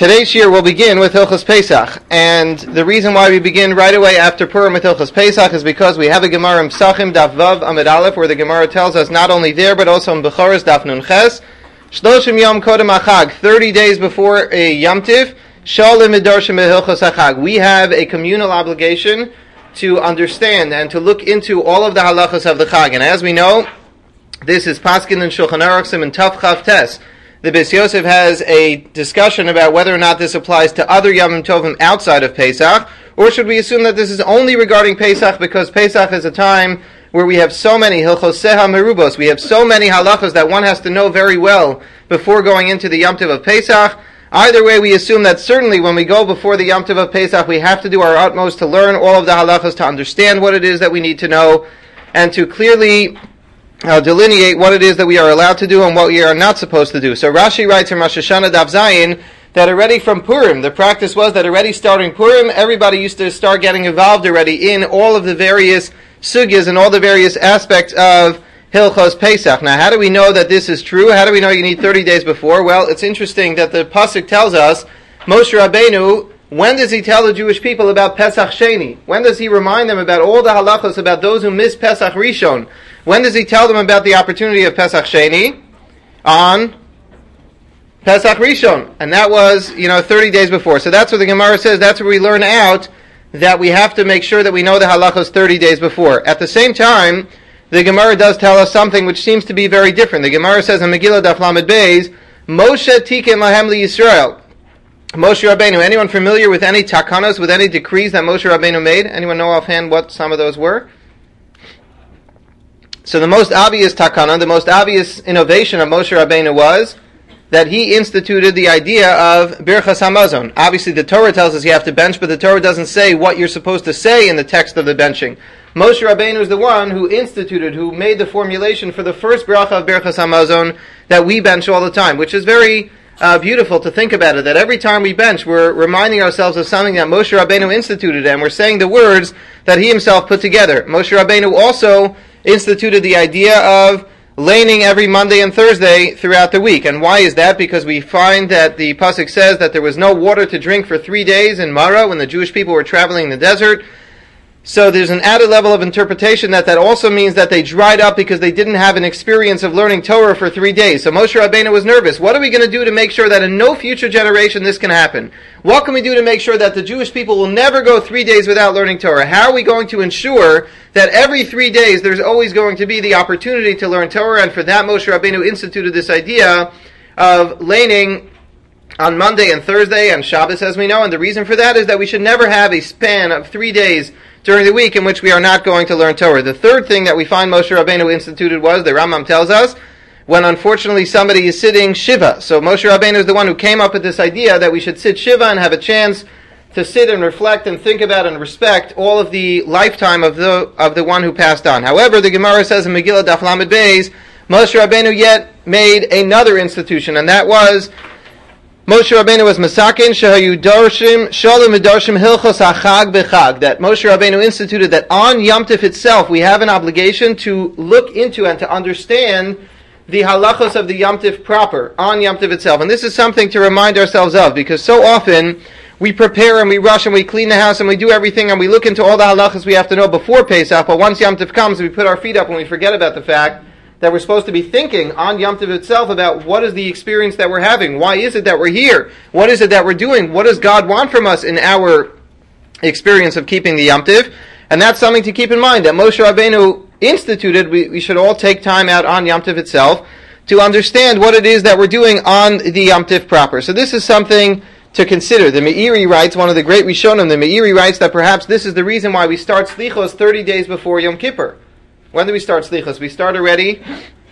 Today's shir will begin with Hilchos Pesach, and the reason why we begin right away after Purim with Hilchos Pesach is because we have a Gemara in Pesachim Daf Vav Amid Aleph, where the Gemara tells us not only there but also in Bechoros Daf Nun Ches, Shloshim Yom Kodem Achag, 30 days before a Yom Tiv, Shalim Midarshim Hilchos Achag. We have a communal obligation to understand and to look into all of the halachas of the Chag, and as we know, this is Paskin and Shulchan Aruch Sim and Tav Chav Tes. The Beis Yosef has a discussion about whether or not this applies to other Yom Tovim outside of Pesach, or should we assume that this is only regarding Pesach because Pesach is a time where we have so many Hilchoseha Merubos, we have so many halachas that one has to know very well before going into the Yom Tov of Pesach. Either way, we assume that certainly when we go before the Yom Tov of Pesach, we have to do our utmost to learn all of the halachas, to understand what it is that we need to know, and to clearly delineate what it is that we are allowed to do and what we are not supposed to do. So Rashi writes in Rosh Hashanah Daf Zayin that already from Purim, the practice was that already starting Purim, everybody used to start getting involved already in all of the various sugyas and all the various aspects of Hilchos Pesach. Now, how do we know that this is true? How do we know you need 30 days before? Well, it's interesting that the Pasuk tells us, Moshe Rabbeinu, when does he tell the Jewish people about Pesach Sheni? When does he remind them about all the halachos about those who miss Pesach Rishon? When does he tell them about the opportunity of Pesach Sheni? On Pesach Rishon. And that was, 30 days before. So that's what the Gemara says. That's where we learn out that we have to make sure that we know the halachos 30 days before. At the same time, the Gemara does tell us something which seems to be very different. The Gemara says in Megillah Daf Lamed Beis, Moshe tiken lahem liYisrael. Moshe Rabbeinu. Anyone familiar with any takanos, with any decrees that Moshe Rabbeinu made? Anyone know offhand what some of those were? So the most obvious takana, the most obvious innovation of Moshe Rabbeinu was that he instituted the idea of Birchas Hamazon. Obviously the Torah tells us you have to bench, but the Torah doesn't say what you're supposed to say in the text of the benching. Moshe Rabbeinu is the one who instituted, who made the formulation for the first bracha of Birchas Hamazon that we bench all the time, which is very beautiful to think about it, that every time we bench, we're reminding ourselves of something that Moshe Rabbeinu instituted, and we're saying the words that he himself put together. Moshe Rabbeinu also instituted the idea of laning every Monday and Thursday throughout the week. And why is that? Because we find that the Pasuk says that there was no water to drink for 3 days in Mara when the Jewish people were traveling in the desert. So there's an added level of interpretation that also means that they dried up because they didn't have an experience of learning Torah for 3 days. So Moshe Rabbeinu was nervous. What are we going to do to make sure that in no future generation this can happen? What can we do to make sure that the Jewish people will never go 3 days without learning Torah? How are we going to ensure that every 3 days there's always going to be the opportunity to learn Torah? And for that Moshe Rabbeinu instituted this idea of laning on Monday and Thursday and Shabbos, as we know. And the reason for that is that we should never have a span of 3 days during the week in which we are not going to learn Torah. The third thing that we find Moshe Rabbeinu instituted was, the Rambam tells us, when unfortunately somebody is sitting Shiva. So Moshe Rabbeinu is the one who came up with this idea that we should sit Shiva and have a chance to sit and reflect and think about and respect all of the lifetime of the one who passed on. However, the Gemara says in Megillah Daf Lamed Beis, Moshe Rabbeinu yet made another institution, and that was Moshe Rabbeinu was Masakin Shehayu Darshim Shalom Darshim Hilchos Achag Bechag. That Moshe Rabbeinu instituted that on Yom Tov itself we have an obligation to look into and to understand the halachos of the Yom Tov proper on Yom Tov itself. And this is something to remind ourselves of, because so often we prepare and we rush and we clean the house and we do everything and we look into all the halachos we have to know before Pesach, but once Yom Tov comes we put our feet up and we forget about the fact that we're supposed to be thinking on Yom Tov itself about what is the experience that we're having. Why is it that we're here? What is it that we're doing? What does God want from us in our experience of keeping the Yom Tov? And that's something to keep in mind, that Moshe Rabbeinu instituted. We should all take time out on Yom Tov itself to understand what it is that we're doing on the Yom Tov proper. So this is something to consider. The Meiri writes, one of the great Rishonim, the Meiri writes that perhaps this is the reason why we start Slichos 30 days before Yom Kippur. When do we start Slichos? We start already.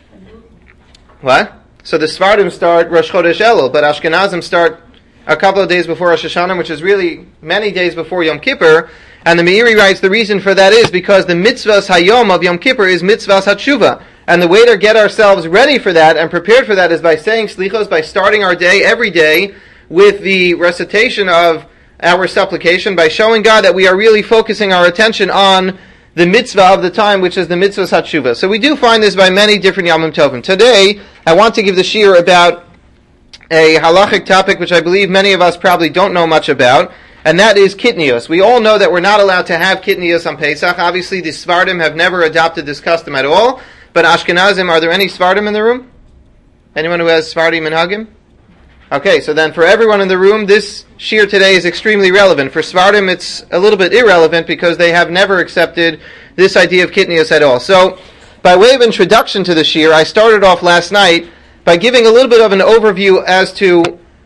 What? So the Sfardim start Rosh Chodesh Elul, but Ashkenazim start a couple of days before Rosh Hashanah, which is really many days before Yom Kippur. And the Meiri writes the reason for that is because the mitzvahs hayom of Yom Kippur is mitzvahs hatshuva. And the way to get ourselves ready for that and prepared for that is by saying Slichos, by starting our day every day with the recitation of our supplication, by showing God that we are really focusing our attention on the mitzvah of the time, which is the mitzvah Hatshuva. So we do find this by many different Yom Tovim. Today, I want to give the shir about a halachic topic which I believe many of us probably don't know much about, and that is kitnios. We all know that we're not allowed to have kitnios on Pesach. Obviously, the Sfardim have never adopted this custom at all, but Ashkenazim, are there any Sfardim in the room? Anyone who has Sfardim minhagim? Okay, so then for everyone in the room, this shir today is extremely relevant. For Sfardim, it's a little bit irrelevant because they have never accepted this idea of kitnios at all. So, by way of introduction to the shir, I started off last night by giving a little bit of an overview as to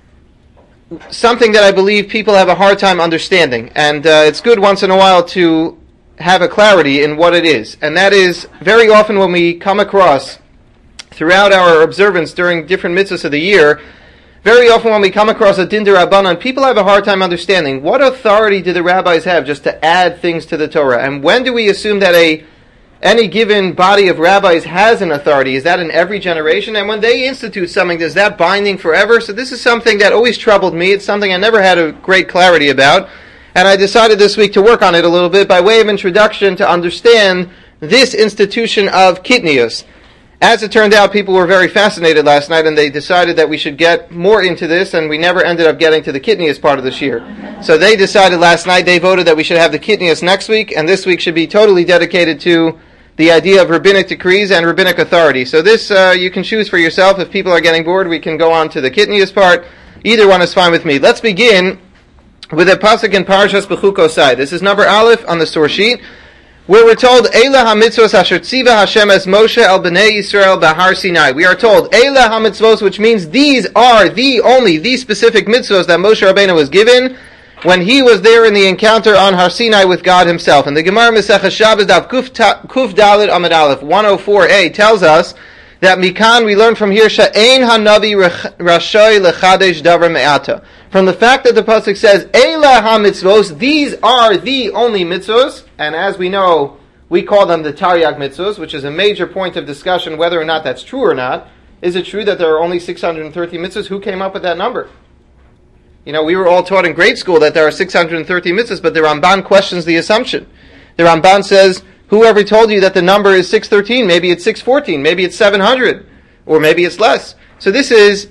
something that I believe people have a hard time understanding. And it's good once in a while to have a clarity in what it is. And that is, very often when we come across, throughout our observance during different mitzvahs of the year, very often when we come across a din d'Rabbanan, people have a hard time understanding what authority do the rabbis have just to add things to the Torah, and when do we assume that any given body of rabbis has an authority? Is that in every generation? And when they institute something, is that binding forever? So this is something that always troubled me. It's something I never had a great clarity about, and I decided this week to work on it a little bit by way of introduction to understand this institution of kitnios. As it turned out, people were very fascinated last night, and they decided that we should get more into this, and we never ended up getting to the kitnios part of this year. So they decided last night, they voted that we should have the kitnios next week, and this week should be totally dedicated to the idea of rabbinic decrees and rabbinic authority. So this, you can choose for yourself. If people are getting bored, we can go on to the kitnios part. Either one is fine with me. Let's begin with a pasuk in Parashas Bechukosai. This is number Aleph on the source sheet, where we're told, Eila ha-mitzvos asher tziva Hashem es Moshe el b'nei Yisrael b'har Sinai. We are told, Eila ha-mitzvos, which means these are the specific mitzvos that Moshe Rabbeinu was given when he was there in the encounter on Har Sinai with God himself. And the Gemara Masechah Shabbos Daf Kuf Dalet Amud Aleph 104a tells us that Mikan, we learn from here, Sha'ein ha-navi rashoy lechadesh davar me'ata. From the fact that the pasuk says, Eila ha-mitzvos, these are the only mitzvos, and as we know, we call them the Taryag mitzvos, which is a major point of discussion whether or not that's true or not. Is it true that there are only 630 mitzvos? Who came up with that number? You know, we were all taught in grade school that there are 630 mitzvahs, but the Ramban questions the assumption. The Ramban says, whoever told you that the number is 613, maybe it's 614, maybe it's 700, or maybe it's less. So this is,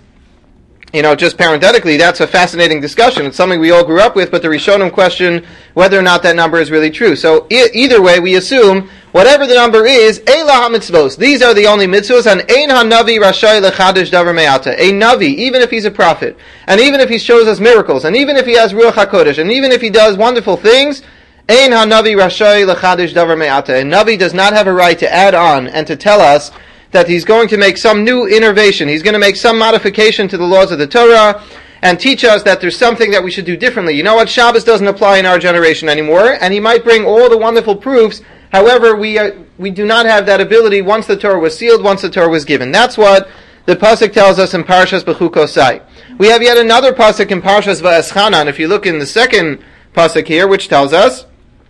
just parenthetically, that's a fascinating discussion. It's something we all grew up with, but the Rishonim question whether or not that number is really true. So either way, we assume whatever the number is, Eila ha-mitzvos, these are the only mitzvos, and Ein ha-navi rashay lechadesh davar me'ata. A navi, even if he's a prophet, and even if he shows us miracles, and even if he has Ruach HaKodesh, and even if he does wonderful things, Ein ha-navi rashay lechadesh davar me'ata. A navi does not have a right to add on and to tell us that he's going to make some new innovation. He's going to make some modification to the laws of the Torah and teach us that there's something that we should do differently. You know what? Shabbos doesn't apply in our generation anymore, and he might bring all the wonderful proofs. However, we do not have that ability once the Torah was sealed, once the Torah was given. That's what the pasuk tells us in Parashas Bechukosai. We have yet another pasuk in Parashas Va'eschanan, if you look in the second pasuk here, which tells us,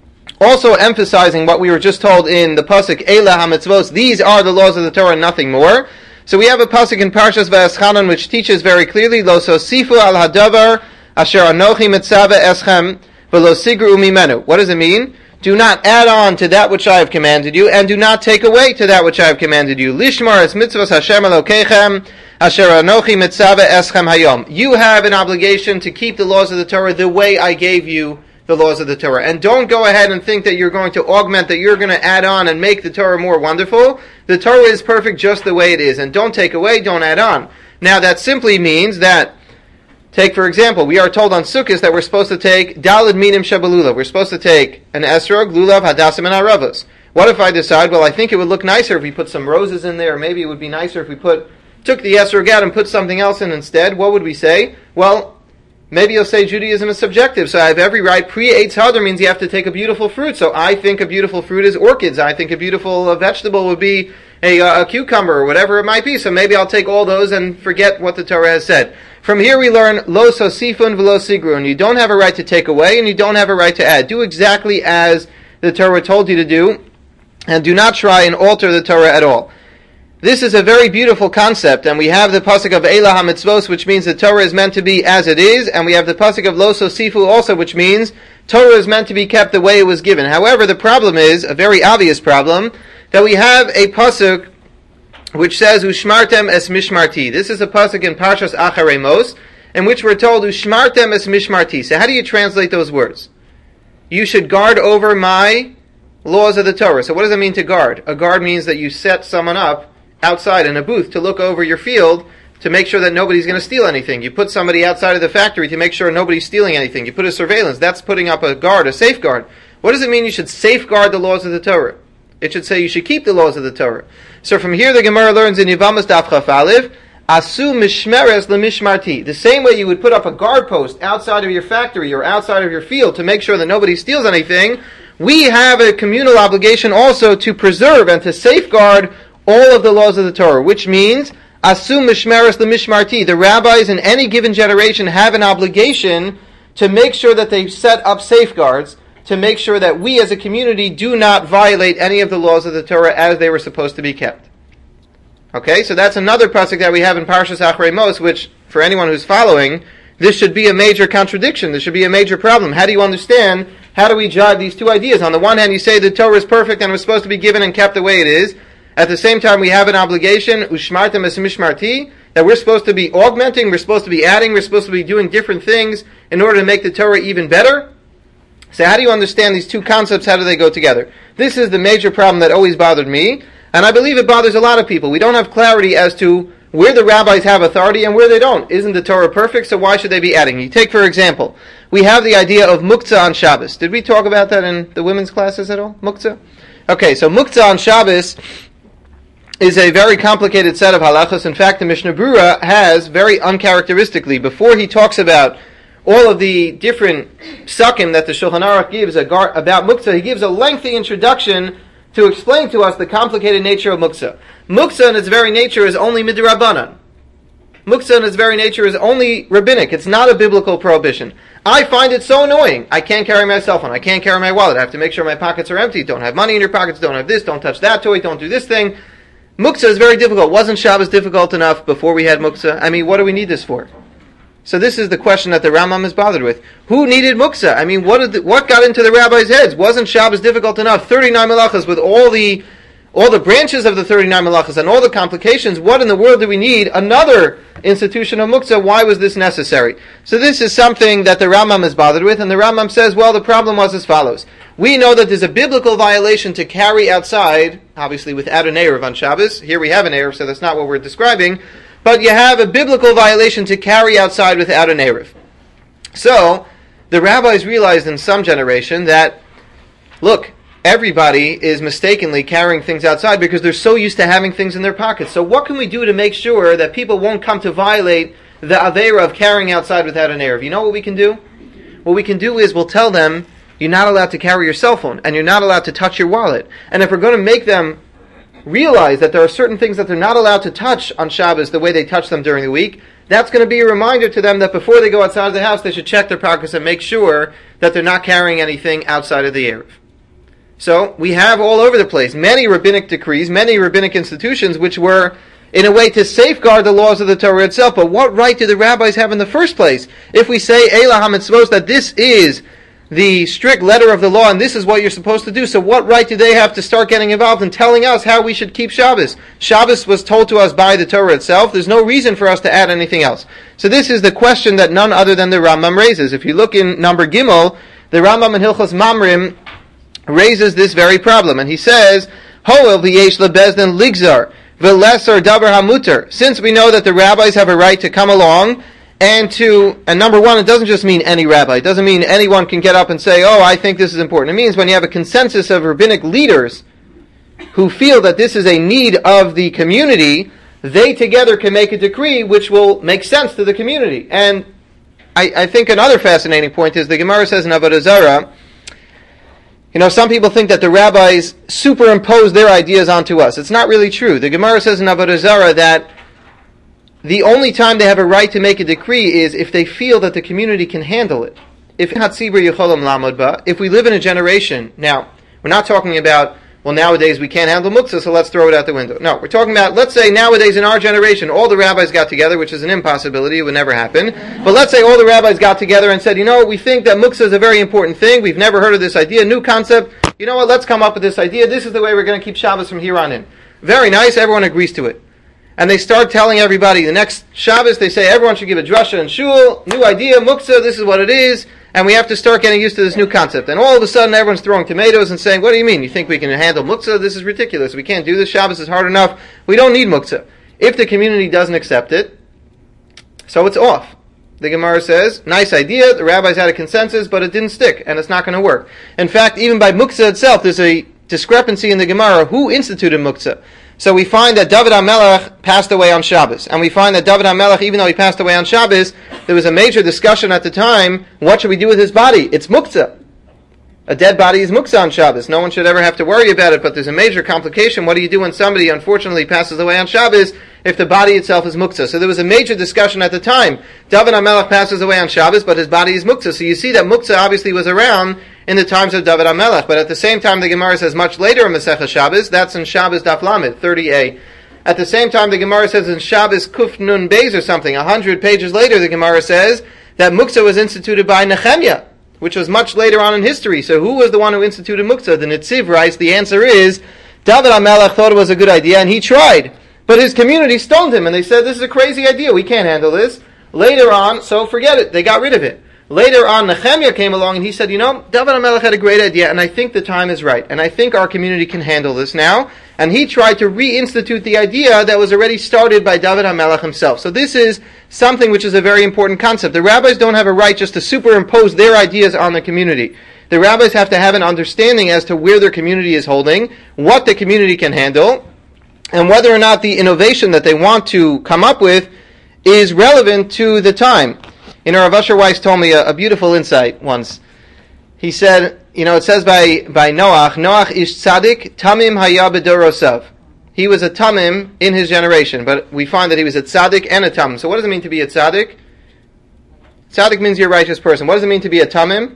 also emphasizing what we were just told in the pasuk Eila ha-mitzvos, these are the laws of the Torah and nothing more. So we have a pasuk in Parashas Va'eschanan which teaches very clearly, Lo sosifu al hadavar asher anochi mitzave eschem v'lo sigru mimenu. What does it mean? Do not add on to that which I have commanded you, and do not take away to that which I have commanded you. Lishmar es mitzvos Hashem Elokeichem asher anochi mitzave eschem hayom. You have an obligation to keep the laws of the Torah the way I gave you the laws of the Torah. And don't go ahead and think that you're going to augment, that you're going to add on and make the Torah more wonderful. The Torah is perfect just the way it is. And don't take away, don't add on. Now that simply means that, take for example, we are told on Sukkot that we're supposed to take Daled Minim Shebalulav. We're supposed to take an Esrog, Lulav, Hadassim, and Aravos. What if I decide, well, I think it would look nicer if we put some roses in there, or maybe it would be nicer if we took the Esrog out and put something else in instead? What would we say? Well, maybe you'll say Judaism is subjective, so I have every right. Pre-Eitz Hadar means you have to take a beautiful fruit. So I think a beautiful fruit is orchids. I think a beautiful vegetable would be a cucumber or whatever it might be. So maybe I'll take all those and forget what the Torah has said. From here we learn, Lo sosifun v'lo sigrun. You don't have a right to take away and you don't have a right to add. Do exactly as the Torah told you to do, and do not try and alter the Torah at all. This is a very beautiful concept, and we have the pasuk of Eila ha-mitzvos, which means the Torah is meant to be as it is, and we have the pasuk of Lo sosifu also, which means Torah is meant to be kept the way it was given. However, the problem is, a very obvious problem, that we have a pasuk which says, Ushmartem es mishmarti. This is a pasuk in Parshas Acharei Mos, in which we're told, Ushmartem es mishmarti. So how do you translate those words? You should guard over my laws of the Torah. So what does it mean to guard? A guard means that you set someone up outside in a booth to look over your field to make sure that nobody's going to steal anything. You put somebody outside of the factory to make sure nobody's stealing anything. You put a surveillance. That's putting up a guard, a safeguard. What does it mean you should safeguard the laws of the Torah? It should say you should keep the laws of the Torah. So from here the Gemara learns in Yevamos Daf Chaf Aleph, Asu mishmeres lemishmarti. The same way you would put up a guard post outside of your factory or outside of your field to make sure that nobody steals anything, we have a communal obligation also to preserve and to safeguard all of the laws of the Torah, which means Asu mishmeres lemishmarti. The rabbis in any given generation have an obligation to make sure that they set up safeguards to make sure that we as a community do not violate any of the laws of the Torah as they were supposed to be kept. Okay, so that's another pasuk that we have in Parshas Acharei Mos, which, for anyone who's following, this should be a major contradiction. This should be a major problem. How do you understand? How do we jive these two ideas? On the one hand, you say the Torah is perfect and was supposed to be given and kept the way it is. At the same time, we have an obligation, ushmartem es mishmarti, that we're supposed to be augmenting, we're supposed to be adding, we're supposed to be doing different things in order to make the Torah even better. So how do you understand these two concepts? How do they go together? This is the major problem that always bothered me, and I believe it bothers a lot of people. We don't have clarity as to where the rabbis have authority and where they don't. Isn't the Torah perfect, so why should they be adding? You take, for example, we have the idea of muktzah on Shabbos. Did we talk about that in the women's classes at all? Muktzah? Okay, so muktzah on Shabbos is a very complicated set of halachos. In fact, the Mishnah Berurah has, very uncharacteristically, before he talks about all of the different psukim that the Shulchan Aruch gives about muktzah, he gives a lengthy introduction to explain to us the complicated nature of muktzah. Muktzah in its very nature is only midrabanan. Muktzah in its very nature is only rabbinic. It's not a biblical prohibition. I find it so annoying. I can't carry my cell phone. I can't carry my wallet. I have to make sure my pockets are empty. Don't have money in your pockets. Don't have this. Don't touch that toy. Don't do this thing. Muktzah is very difficult. Wasn't Shabbos difficult enough before we had muktzah? I mean, what do we need this for? So this is the question that the Rambam is bothered with. Who needed muktzah? I mean, what got into the rabbis' heads? Wasn't Shabbos difficult enough? 39 melachas with all the branches of the 39 melachas and all the complications. What in the world do we need another institution of muktzah? Why was this necessary? So this is something that the Rambam is bothered with, and the Rambam says, well, the problem was as follows. We know that there's a biblical violation to carry outside, obviously without an Erev on Shabbos. Here we have an Erev, so that's not what we're describing. But you have a biblical violation to carry outside without an Erev. So, the rabbis realized in some generation that, look, everybody is mistakenly carrying things outside because they're so used to having things in their pockets. So what can we do to make sure that people won't come to violate the Aveira of carrying outside without an Erev? You know what we can do? What we can do is we'll tell them, you're not allowed to carry your cell phone, and you're not allowed to touch your wallet. And if we're going to make them realize that there are certain things that they're not allowed to touch on Shabbos the way they touch them during the week, that's going to be a reminder to them that before they go outside of the house, they should check their pockets and make sure that they're not carrying anything outside of the Erev. So, we have all over the place many rabbinic decrees, many rabbinic institutions which were, in a way, to safeguard the laws of the Torah itself. But what right do the rabbis have in the first place? If we say, Eilah HaMitzvos, that this is the strict letter of the law, and this is what you're supposed to do. So what right do they have to start getting involved in telling us how we should keep Shabbos? Shabbos was told to us by the Torah itself. There's no reason for us to add anything else. So this is the question that none other than the Rambam raises. If you look in number Gimel, the Rambam in Hilchos Mamrim raises this very problem, and he says, Hoel v'yesh lebezdin ligzar v'lesar davar hamuter. Since we know that the rabbis have a right to come along and number one, it doesn't just mean any rabbi. It doesn't mean anyone can get up and say, oh, I think this is important. It means when you have a consensus of rabbinic leaders who feel that this is a need of the community, they together can make a decree which will make sense to the community. And I think another fascinating point is the Gemara says in Avodah Zarah, some people think that the rabbis superimpose their ideas onto us. It's not really true. The Gemara says in Avodah Zarah that the only time they have a right to make a decree is if they feel that the community can handle it. If we live in a generation, now, we're not talking about, well, nowadays we can't handle muktzah, so let's throw it out the window. No, we're talking about, let's say nowadays in our generation, all the rabbis got together, which is an impossibility, it would never happen, but let's say all the rabbis got together and said, we think that muktzah is a very important thing, we've never heard of this idea, new concept, let's come up with this idea, this is the way we're going to keep Shabbos from here on in. Very nice, everyone agrees to it. and they start telling everybody, the next Shabbos, they say everyone should give a drasha in shul, new idea, muktzah, this is what it is, and we have to start getting used to this new concept. And all of a sudden, everyone's throwing tomatoes and saying, what do you mean? You think we can handle muktzah? This is ridiculous. We can't do this. Shabbos is hard enough. We don't need muktzah. If the community doesn't accept it, so it's off. The Gemara says, nice idea, the rabbis had a consensus, but it didn't stick, and it's not going to work. In fact, even by muktzah itself, there's a discrepancy in the Gemara. Who instituted muktzah? So we find that David HaMelech passed away on Shabbos. And we find that David HaMelech, even though he passed away on Shabbos, there was a major discussion at the time, what should we do with his body? It's muktzah. A dead body is muktzah on Shabbos. No one should ever have to worry about it, but there's a major complication. What do you do when somebody unfortunately passes away on Shabbos if the body itself is muktzah? So there was a major discussion at the time. David HaMelech passes away on Shabbos, but his body is muktzah. So you see that muktzah obviously was around in the times of David HaMelech. But at the same time, the Gemara says much later in Masechah Shabbos, that's in Shabbos Daf Lamed, 30a. At the same time, the Gemara says in Shabbos Kuf Nun Beis or something, 100 pages later, the Gemara says that muktzah was instituted by Nehemiah, which was much later on in history. So who was the one who instituted muktzah? The Netziv writes, the answer is, David HaMelech thought it was a good idea, and he tried. But his community stoned him, and they said, this is a crazy idea, we can't handle this. Later on, so forget it, they got rid of it. Later on, Nehemiah came along, and he said, David HaMelech had a great idea, and I think the time is right, and I think our community can handle this now. And he tried to reinstitute the idea that was already started by David HaMelech himself. So this is something which is a very important concept. The rabbis don't have a right just to superimpose their ideas on the community. The rabbis have to have an understanding as to where their community is holding, what the community can handle, and whether or not the innovation that they want to come up with is relevant to the time. Rav Asher Weiss told me a beautiful insight once. He said, it says by Noach ish tzaddik, tamim haya b'dorosav. He was a tamim in his generation, but we find that he was a tzaddik and a tamim. So what does it mean to be a tzaddik? Tzaddik means you're a righteous person. What does it mean to be a tamim?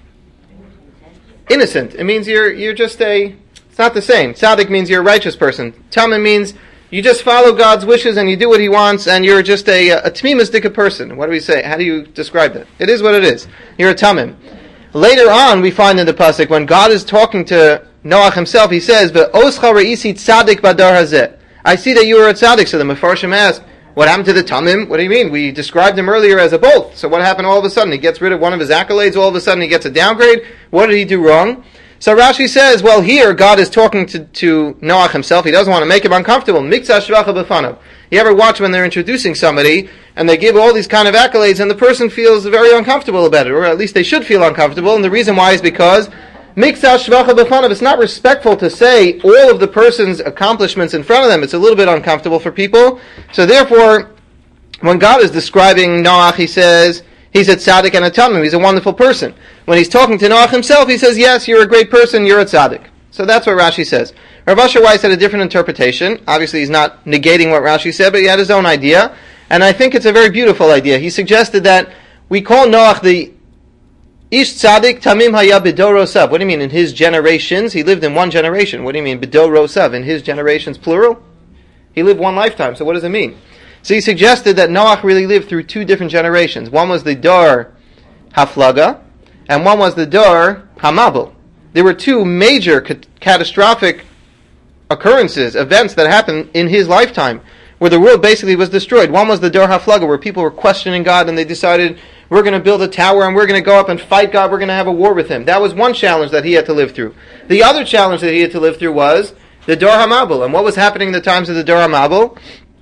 Innocent. It means you're just it's not the same. Tzaddik means you're a righteous person. Tamim means you just follow God's wishes and you do what He wants, and you're just a tmimus dika person. What do we say? How do you describe that? It is what it is. You're a tamim. Later on, we find in the pasuk when God is talking to Noach himself, He says, "Ve'oscha re'isi tzaddik badar hazeh." I see that you are a tzaddik. So the Mefarshim ask, what happened to the tamim? What do you mean? We described him earlier as a bolt. So what happened all of a sudden? He gets rid of one of his accolades. All of a sudden, he gets a downgrade. What did he do wrong? So Rashi says, well, here God is talking to Noach himself. He doesn't want to make him uncomfortable. Mikzah shvacha b'fanav. You ever watch when they're introducing somebody and they give all these kind of accolades and the person feels very uncomfortable about it, or at least they should feel uncomfortable, and the reason why is because Mikzah shvacha b'fanav. It's not respectful to say all of the person's accomplishments in front of them. It's a little bit uncomfortable for people. So therefore, when God is describing Noach, He says, he's a tzaddik and a tamim. He's a wonderful person. When he's talking to Noach himself, he says, yes, you're a great person, you're a tzaddik. So that's what Rashi says. Rav Asher Weiss had a different interpretation. Obviously, he's not negating what Rashi said, but he had his own idea. And I think it's a very beautiful idea. He suggested that we call Noach the Ish tzaddik tamim haya b'dorosav. What do you mean? In his generations? He lived in one generation. What do you mean? B'dorosav. In his generations, plural? He lived one lifetime. So what does it mean? So he suggested that Noach really lived through two different generations. One was the Dor Haflaga, and one was the Dor Hamabel. There were two major catastrophic occurrences, events that happened in his lifetime, where the world basically was destroyed. One was the Dor Haflaga, where people were questioning God, and they decided, we're going to build a tower, and we're going to go up and fight God, we're going to have a war with Him. That was one challenge that he had to live through. The other challenge that he had to live through was the Dor Hamabel. And what was happening in the times of the Dor Hamabel?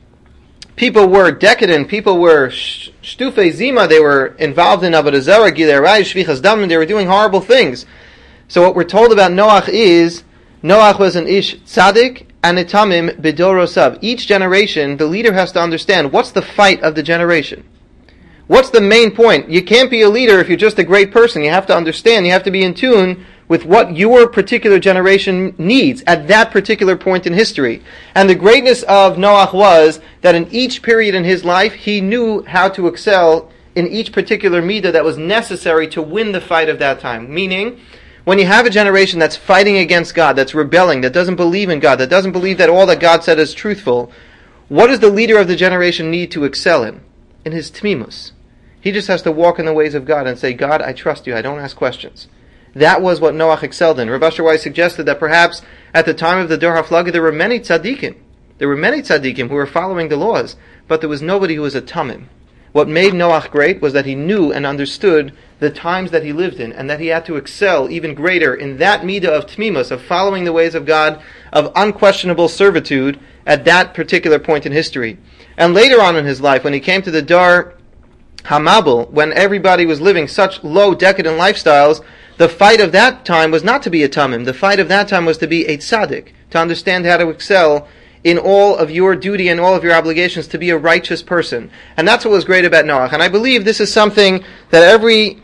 People were decadent, people were shtufei zima, they were involved in avodah zarah, gilei arayos, shvichas damim, they were doing horrible things. So what we're told about Noach is, Noach was an ish tzaddik and a tamim b'dorosav. Each generation, the leader has to understand, what's the fight of the generation? What's the main point? You can't be a leader if you're just a great person. You have to understand, you have to be in tune with what your particular generation needs at that particular point in history. And the greatness of Noach was that in each period in his life, he knew how to excel in each particular midah that was necessary to win the fight of that time. Meaning, when you have a generation that's fighting against God, that's rebelling, that doesn't believe in God, that doesn't believe that all that God said is truthful, what does the leader of the generation need to excel in? In his tmimus. He just has to walk in the ways of God and say, God, I trust you, I don't ask questions. That was what Noach excelled in. Rav Asher Weiss suggested that perhaps at the time of the Dor HaFlaga there were many tzaddikim. There were many tzaddikim who were following the laws, but there was nobody who was a tamim. What made Noach great was that he knew and understood the times that he lived in, and that he had to excel even greater in that midah of tmimus, of following the ways of God, of unquestionable servitude at that particular point in history. And later on in his life, when he came to the Dar Hamabel, when everybody was living such low, decadent lifestyles, the fight of that time was not to be a tamim. The fight of that time was to be a tzaddik, to understand how to excel in all of your duty and all of your obligations, to be a righteous person. And that's what was great about Noach. And I believe this is something that every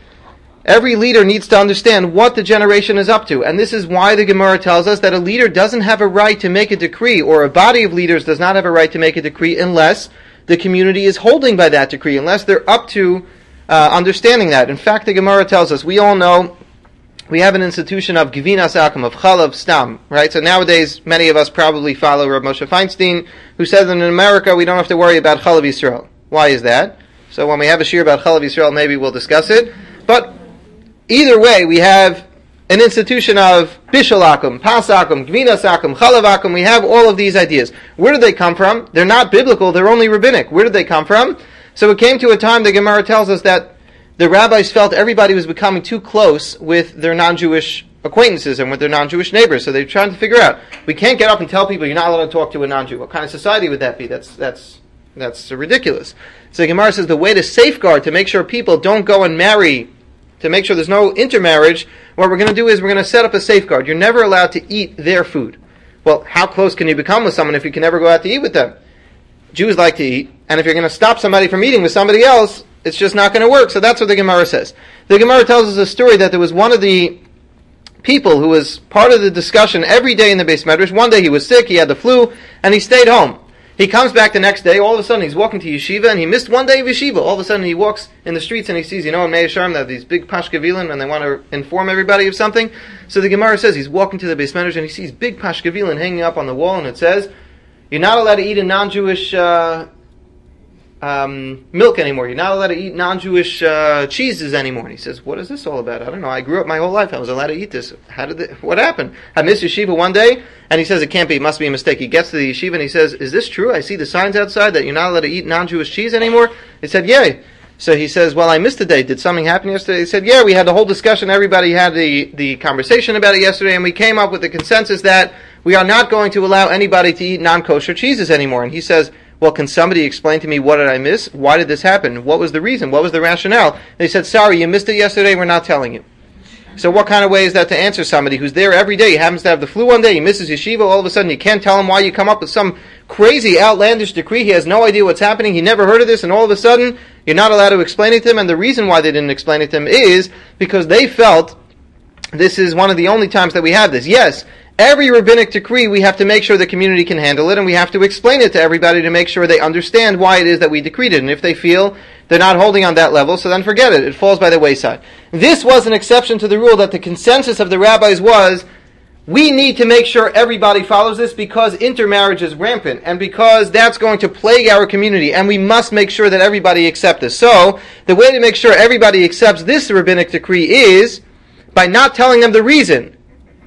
leader needs to understand what the generation is up to. And this is why the Gemara tells us that a leader doesn't have a right to make a decree, or a body of leaders does not have a right to make a decree unless the community is holding by that decree, unless they're up to understanding that. In fact, the Gemara tells us, we all know, we have an institution of Gvinas Akum, of Chalav Stam, right? So nowadays, many of us probably follow Rav Moshe Feinstein, who says that in America we don't have to worry about Chalav Yisrael. Why is that? So when we have a shiur about Chalav Yisrael, maybe we'll discuss it. But either way, we have an institution of Bishul Akum, Pas Akum, Gvinas Akum, Chalav Akum. We have all of these ideas. Where did they come from? They're not biblical, they're only rabbinic. Where did they come from? So it came to a time, the Gemara tells us, that the rabbis felt everybody was becoming too close with their non-Jewish acquaintances and with their non-Jewish neighbors. So they're trying to figure out, we can't get up and tell people you're not allowed to talk to a non-Jew. What kind of society would that be? That's ridiculous. So the Gemara says the way to safeguard, to make sure people don't go and marry, to make sure there's no intermarriage, what we're going to do is we're going to set up a safeguard. You're never allowed to eat their food. Well, how close can you become with someone if you can never go out to eat with them? Jews like to eat, and if you're going to stop somebody from eating with somebody else, it's just not going to work. So that's what the Gemara says. The Gemara tells us a story that there was one of the people who was part of the discussion every day in the Beis Medrash. One day he was sick, he had the flu, and he stayed home. He comes back the next day, all of a sudden he's walking to yeshiva, and he missed one day of yeshiva. All of a sudden he walks in the streets and he sees, in Mei Sharm, they have these big pashkevilim, and they want to inform everybody of something. So the Gemara says he's walking to the Beis Medrash, and he sees big pashkevilim hanging up on the wall, and it says, you're not allowed to eat a non-Jewish milk anymore. You're not allowed to eat non-Jewish cheeses anymore. And he says, what is this all about? I don't know. I grew up my whole life. I was allowed to eat this. What happened? I missed yeshiva one day, and he says it can't be. It must be a mistake. He gets to the yeshiva and he says, is this true? I see the signs outside that you're not allowed to eat non-Jewish cheese anymore. He said, yeah. So he says, well, I missed a day. Did something happen yesterday? He said, yeah, we had the whole discussion. Everybody had the conversation about it yesterday, and we came up with the consensus that we are not going to allow anybody to eat non-kosher cheeses anymore. And he says, well, can somebody explain to me what did I miss? Why did this happen? What was the reason? What was the rationale? They said, sorry, you missed it yesterday, we're not telling you. So what kind of way is that to answer somebody who's there every day? He happens to have the flu one day, he misses yeshiva, all of a sudden you can't tell him why. You come up with some crazy, outlandish decree, he has no idea what's happening, he never heard of this, and all of a sudden you're not allowed to explain it to him. And the reason why they didn't explain it to him is because they felt this is one of the only times that we have this. Yes, every rabbinic decree, we have to make sure the community can handle it, and we have to explain it to everybody to make sure they understand why it is that we decreed it. And if they feel they're not holding on that level, so then forget it. It falls by the wayside. This was an exception to the rule that the consensus of the rabbis was, we need to make sure everybody follows this because intermarriage is rampant, and because that's going to plague our community, and we must make sure that everybody accepts this. So, the way to make sure everybody accepts this rabbinic decree is by not telling them the reason.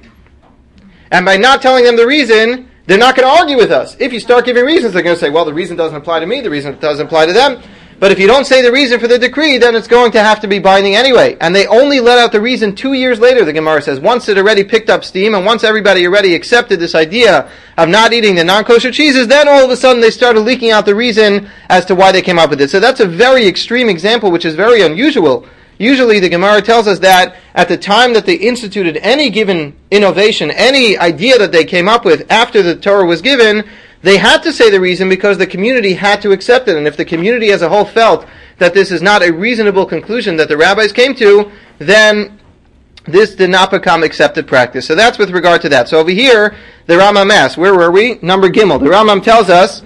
And by not telling them the reason, they're not going to argue with us. If you start giving reasons, they're going to say, well, the reason doesn't apply to me, the reason doesn't apply to them. But if you don't say the reason for the decree, then it's going to have to be binding anyway. And they only let out the reason 2 years later, the Gemara says. Once it already picked up steam, and once everybody already accepted this idea of not eating the non-kosher cheeses, then all of a sudden they started leaking out the reason as to why they came up with it. So that's a very extreme example, which is very unusual. Usually the Gemara tells us that at the time that they instituted any given innovation, any idea that they came up with after the Torah was given, they had to say the reason because the community had to accept it. And if the community as a whole felt that this is not a reasonable conclusion that the rabbis came to, then this did not become accepted practice. So that's with regard to that. So over here, the Rambam asks, where were we? Number Gimel. The Rambam tells us,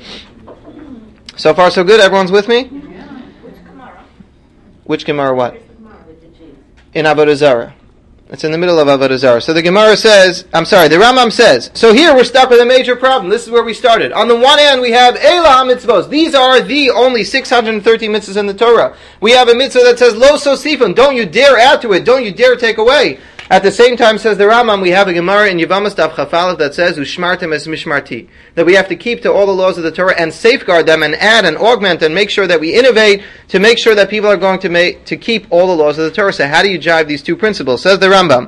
so far so good, everyone's with me? Which Gemara what? In Avodah Zarah. It's in the middle of Avodah Zarah. So the Gemara says, the Rambam says, so here we're stuck with a major problem. This is where we started. On the one hand, we have Eila mitzvos. These are the only 630 mitzvahs in the Torah. We have a mitzvah that says, Lo sosifun. Don't you dare add to it. Don't you dare take away. At the same time, says the Rambam, we have a Gemara in Yevamos Daf Chafalef that says, Ushmartem es mishmarti, that we have to keep to all the laws of the Torah and safeguard them and add and augment and make sure that we innovate to make sure that people are going to keep all the laws of the Torah. So how do you jive these two principles? Says the Rambam,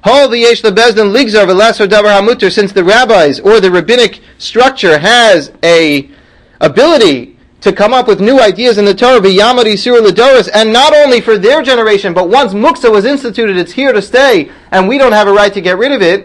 since the rabbis or the rabbinic structure has a ability to come up with new ideas in the Torah, and not only for their generation, but once Muktzah was instituted, it's here to stay, and we don't have a right to get rid of it.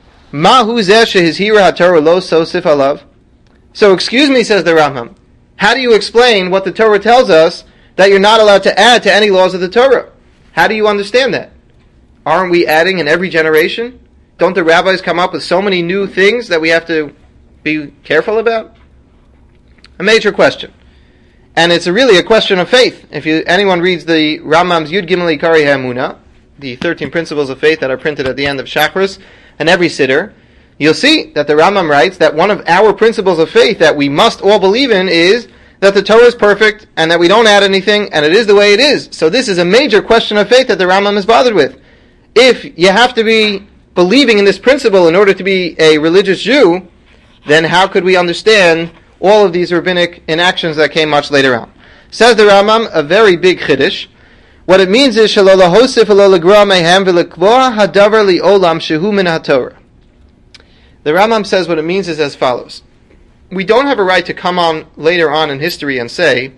So excuse me, says the Rambam, how do you explain what the Torah tells us, that you're not allowed to add to any laws of the Torah? How do you understand that? Aren't we adding in every generation? Don't the rabbis come up with so many new things that we have to be careful about? A major question. And it's really a question of faith. If anyone reads the Rambam's Yud Gimel Ikari HaEmunah, the 13 principles of faith that are printed at the end of Shachris and every Siddur, you'll see that the Rambam writes that one of our principles of faith that we must all believe in is that the Torah is perfect and that we don't add anything and it is the way it is. So this is a major question of faith that the Rambam is bothered with. If you have to be believing in this principle in order to be a religious Jew, then how could we understand all of these rabbinic inactions that came much later on? Says the Rambam, a very big chiddush. What it means is shelo lahosif v'lo legra mehem v'lekvoa hadavar li'olam shehu min haTorah. The Rambam says what it means is as follows. We don't have a right to come on later on in history and say,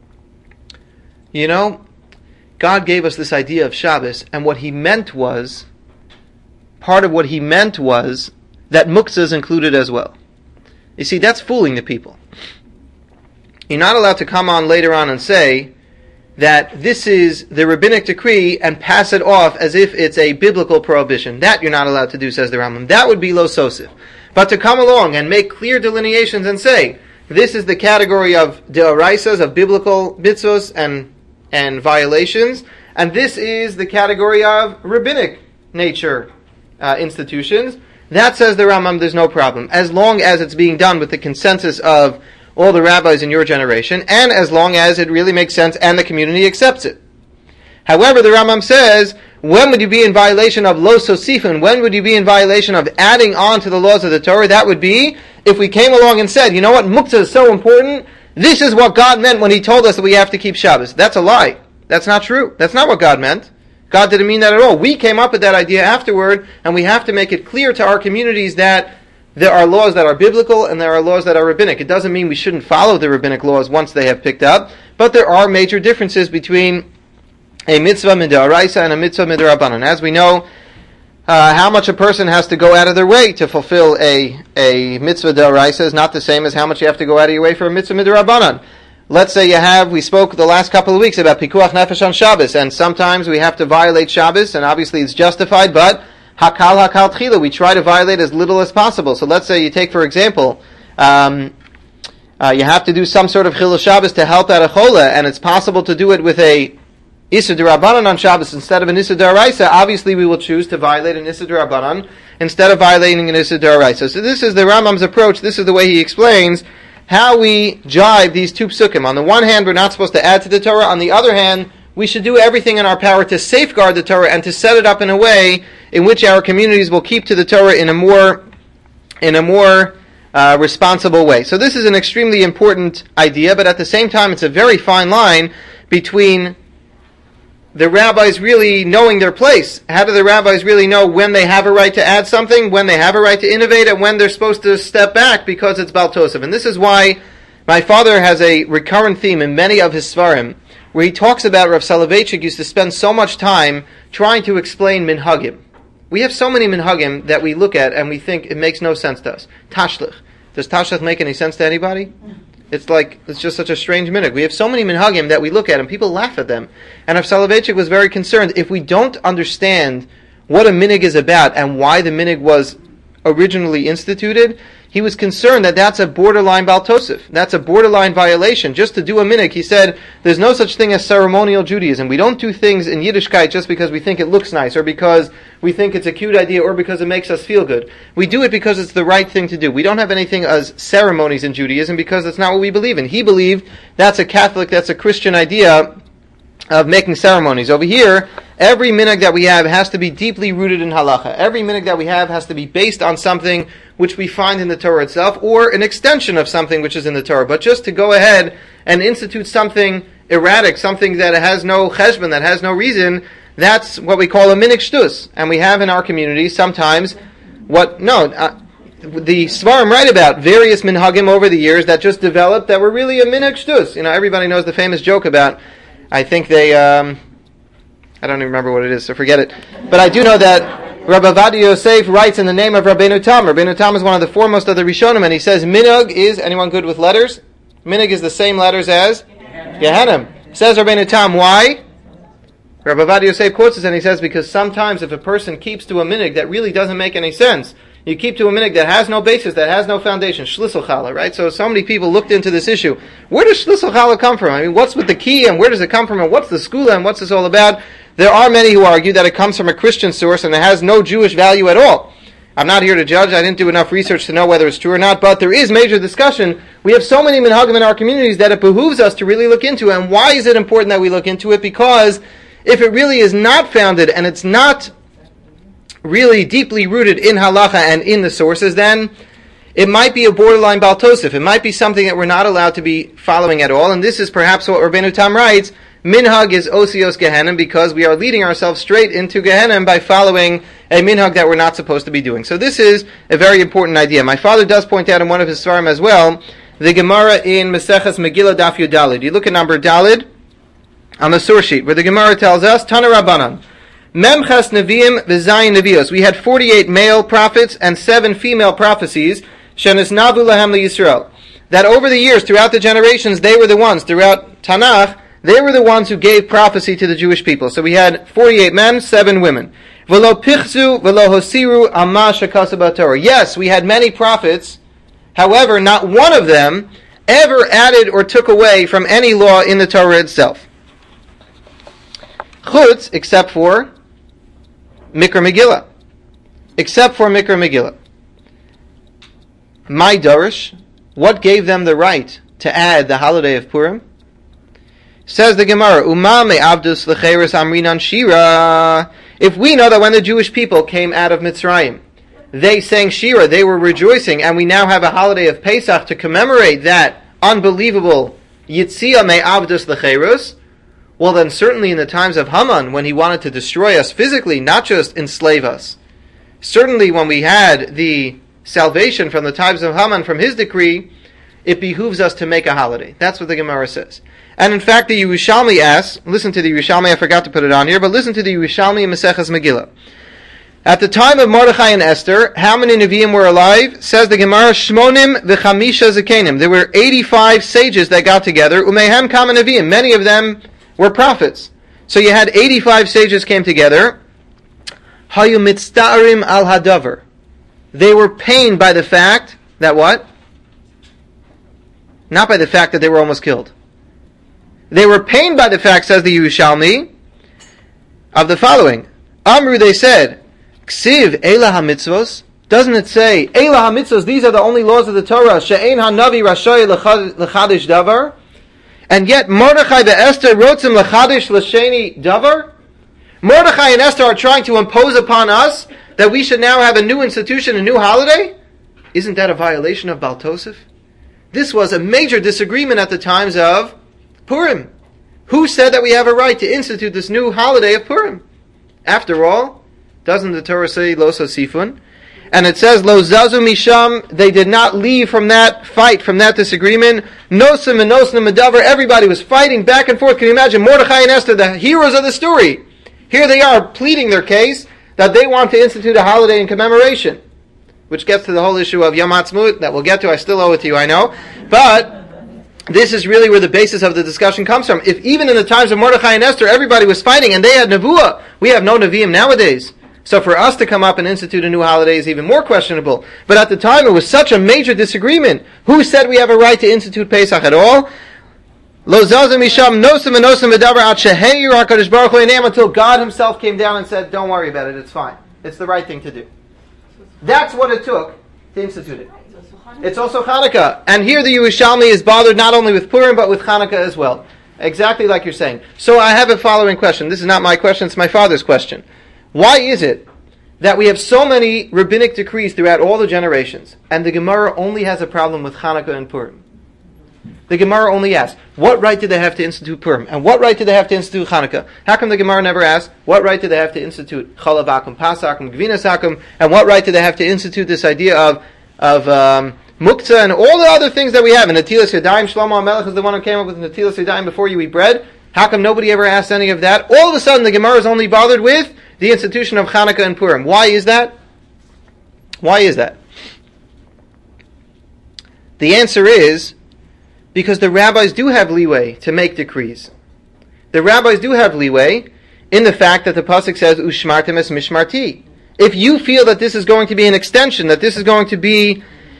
you know, God gave us this idea of Shabbos, and what he meant was, part of what he meant was that Muktzah is included as well. You see, that's fooling the people. You're not allowed to come on later on and say that this is the rabbinic decree and pass it off as if it's a biblical prohibition. That you're not allowed to do, says the Rambam. That would be lo sosif. But to come along and make clear delineations and say, this is the category of deoraisas, of biblical mitzvos and violations, and this is the category of rabbinic nature institutions, that, says the Rambam, there's no problem, as long as it's being done with the consensus of all the rabbis in your generation, and as long as it really makes sense and the community accepts it. However, the Rambam says, when would you be in violation of lo sosifun? When would you be in violation of adding on to the laws of the Torah? That would be if we came along and said, you know what, Muktzah is so important, this is what God meant when he told us that we have to keep Shabbos. That's a lie. That's not true. That's not what God meant. God didn't mean that at all. We came up with that idea afterward, and we have to make it clear to our communities that there are laws that are biblical and there are laws that are rabbinic. It doesn't mean we shouldn't follow the rabbinic laws once they have picked up, but there are major differences between a mitzvah mid'oraisa and a mitzvah mid'rabanan. As we know, how much a person has to go out of their way to fulfill a mitzvah d'oraisa is not the same as how much you have to go out of your way for a mitzvah mid'rabanan. Let's say we spoke the last couple of weeks about pikuach nefesh on Shabbos, and sometimes we have to violate Shabbos, and obviously it's justified, but hakal tchila, we try to violate as little as possible. So let's say you take, for example, you have to do some sort of chilul Shabbos to help out a chola, and it's possible to do it with a Issa d'Rabbanan on Shabbos instead of an Issa d'Oraisa. Obviously we will choose to violate an Issa d'Rabbanan instead of violating an Issa d'Oraisa. So this is the Rambam's approach. This is the way he explains how we jive these two psukim. On the one hand, we're not supposed to add to the Torah. On the other hand, we should do everything in our power to safeguard the Torah and to set it up in a way in which our communities will keep to the Torah in a more responsible way. So this is an extremely important idea, but at the same time, it's a very fine line between the rabbis really knowing their place. How do the rabbis really know when they have a right to add something, when they have a right to innovate, and when they're supposed to step back because it's Baal Tosef? And this is why my father has a recurrent theme in many of his Svarim, where he talks about Rav Soloveitchik used to spend so much time trying to explain minhagim. We have so many minhagim that we look at and we think it makes no sense to us. Tashlich. Does tashlich make any sense to anybody? It's just such a strange minhag. We have so many minhagim that we look at and people laugh at them. And Rav Soloveitchik was very concerned, if we don't understand what a minhag is about and why the minhag was originally instituted, he was concerned that that's a borderline Baal Tosef. That's a borderline violation. Just to do a minhag, he said, there's no such thing as ceremonial Judaism. We don't do things in Yiddishkeit just because we think it looks nice, or because we think it's a cute idea, or because it makes us feel good. We do it because it's the right thing to do. We don't have anything as ceremonies in Judaism because that's not what we believe in. He believed that's a Catholic, that's a Christian idea of making ceremonies. Over here, every minhag that we have has to be deeply rooted in halacha. Every minhag that we have has to be based on something which we find in the Torah itself, or an extension of something which is in the Torah. But just to go ahead and institute something erratic, something that has no cheshbon, that has no reason, that's what we call a minhag shtus. And we have in our community sometimes the Svarim write about various minhagim over the years that just developed that were really a minhag shtus. Everybody knows the famous joke about, I think they, I don't even remember what it is, so forget it. But I do know that Rabbi Ovadia Yosef writes in the name of Rabbeinu Tam. Rabbeinu Tam is one of the foremost of the Rishonim, and he says, minhag is, anyone good with letters? Minhag is the same letters as Gehenim. Says Rabbeinu Tam, why? Rabbi Ovadia Yosef quotes this and he says, because sometimes if a person keeps to a minhag that really doesn't make any sense, you keep to a minhag that has no basis, that has no foundation, shlisel challah, right? So many people looked into this issue. Where does shlisel challah come from? I mean, what's with the key and where does it come from and what's the skula and what's this all about? There are many who argue that it comes from a Christian source and it has no Jewish value at all. I'm not here to judge. I didn't do enough research to know whether it's true or not, but there is major discussion. We have so many minhagim in our communities that it behooves us to really look into it. And why is it important that we look into it? Because if it really is not founded and it's not really deeply rooted in halacha and in the sources, then it might be a borderline Baal Tosef. It might be something that we're not allowed to be following at all. And this is perhaps what Rabbeinu Tam writes, minhag is osios Gehenim, because we are leading ourselves straight into Gehenim by following a minhag that we're not supposed to be doing. So this is a very important idea. My father does point out in one of his svarim as well, the Gemara in Maseches Megillah Daf Yud Daled. You look at number Daled on the source sheet, where the Gemara tells us, Tana Rabbanan, Memches Neviim v'Zayin Nevios. We had 48 male prophets and 7 female prophecies, Shenisnavu Lahem LeYisrael. That over the years, throughout the generations, they were the ones, throughout Tanakh, they were the ones who gave prophecy to the Jewish people. So we had 48 men, 7 women. V'lo pichzu v'lo hosiru amma shekasa b'Torah. Yes, we had many prophets. However, not one of them ever added or took away from any law in the Torah itself. Chutz, except for Mikra Megillah. Except for Mikra Megillah. My Darish, what gave them the right to add the holiday of Purim? Says the Gemara, Umame Abdus Lecheres Amrinan Shira. If we know that when the Jewish people came out of Mitzrayim, they sang Shira, they were rejoicing, and we now have a holiday of Pesach to commemorate that unbelievable Yitzia Me Abdus Lecheres, well then certainly in the times of Haman, when he wanted to destroy us physically, not just enslave us, certainly when we had the salvation from the times of Haman from his decree, it behooves us to make a holiday. That's what the Gemara says. And in fact, the Yerushalmi asks, listen to the Yerushalmi, I forgot to put it on here, but listen to the Yerushalmi in Maseches Megillah. At the time of Mordechai and Esther, how many Nevi'im were alive? Says the Gemara, Shmonim v'chamisha zekenim. There were 85 sages that got together. Umehem kama Nevi'im. Many of them were prophets. So you had 85 sages came together. Hayu mitztarim al hadavar. They were pained by the fact that what? Not by the fact that they were almost killed. They were pained by the fact, says the Yerushalmi, of the following. Amru, they said, Ksiv Eila HaMitzvos. Doesn't it say, Eila HaMitzvos, these are the only laws of the Torah, She'ein HaNavi Rashay L'chadish Davar? And yet Mordechai and Esther rotzim L'chadish L'sheni Davar? Mordechai and Esther are trying to impose upon us that we should now have a new institution, a new holiday? Isn't that a violation of Baal Tosef? This was a major disagreement at the times of Purim. Who said that we have a right to institute this new holiday of Purim? After all, doesn't the Torah say Lo Sosifun? And it says Lo Zazu Misham, they did not leave from that fight, from that disagreement. Nosim and Nosim and Medavar, everybody was fighting back and forth. Can you imagine Mordechai and Esther, the heroes of the story? Here they are pleading their case that they want to institute a holiday in commemoration. Which gets to the whole issue of Yom Ha'atzmaut that we'll get to. I still owe it to you, I know. But this is really where the basis of the discussion comes from. If even in the times of Mordechai and Esther, everybody was fighting and they had Nevuah, we have no Nevi'im nowadays. So for us to come up and institute a new holiday is even more questionable. But at the time, it was such a major disagreement. Who said we have a right to institute Pesach at all? Lo zazim misham nosim and nosim v'davar at sheheir HaKadosh Baruch Hu einam, until God himself came down and said, don't worry about it, it's fine. It's the right thing to do. That's what it took to institute it. It's also Hanukkah. And here the Yerushalmi is bothered not only with Purim, but with Hanukkah as well. Exactly like you're saying. So I have a following question. This is not my question, it's my father's question. Why is it that we have so many rabbinic decrees throughout all the generations, and the Gemara only has a problem with Hanukkah and Purim? The Gemara only asks, what right did they have to institute Purim? And what right did they have to institute Hanukkah? How come the Gemara never asks, what right did they have to institute Chalav Akum, Pasakum, Gvinas Akum, and what right did they have to institute this idea of Muktzah and all the other things that we have? And Natilas Yadayim, Shlomo HaMelech is the one who came up with Natilas Yadayim before you eat bread. How come nobody ever asked any of that? All of a sudden the Gemara is only bothered with the institution of Hanukkah and Purim. Why is that? Why is that? The answer is because the rabbis do have leeway to make decrees. The rabbis do have leeway in the fact that the pasuk says, Ushmartem es mishmarti. If you feel that this is going to be an extension, that this is going to be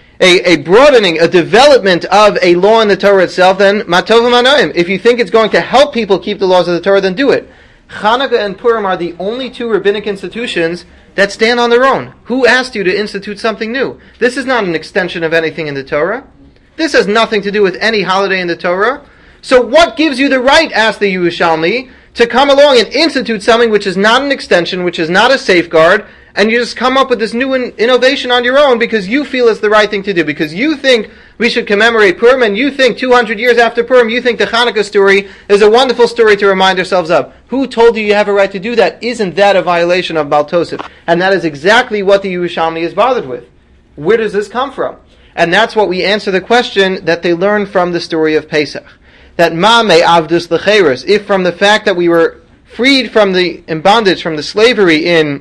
a broadening, a development of a law in the Torah itself, then matov v'manayim. If you think it's going to help people keep the laws of the Torah, then do it. Hanukkah and Purim are the only two rabbinic institutions that stand on their own. Who asked you to institute something new? This is not an extension of anything in the Torah. This has nothing to do with any holiday in the Torah. So what gives you the right, asked the Yerushalmi, to come along and institute something which is not an extension, which is not a safeguard, and you just come up with this new innovation on your own because you feel it's the right thing to do, because you think we should commemorate Purim, and you think 200 years after Purim, you think the Hanukkah story is a wonderful story to remind ourselves of. Who told you have a right to do that? Isn't that a violation of Baal Tosef? And that is exactly what the Yerushalmi is bothered with. Where does this come from? And that's what we answer the question that they learned from the story of Pesach. That ma me avdus lecheres, if from the fact that we were freed from in bondage, from the slavery in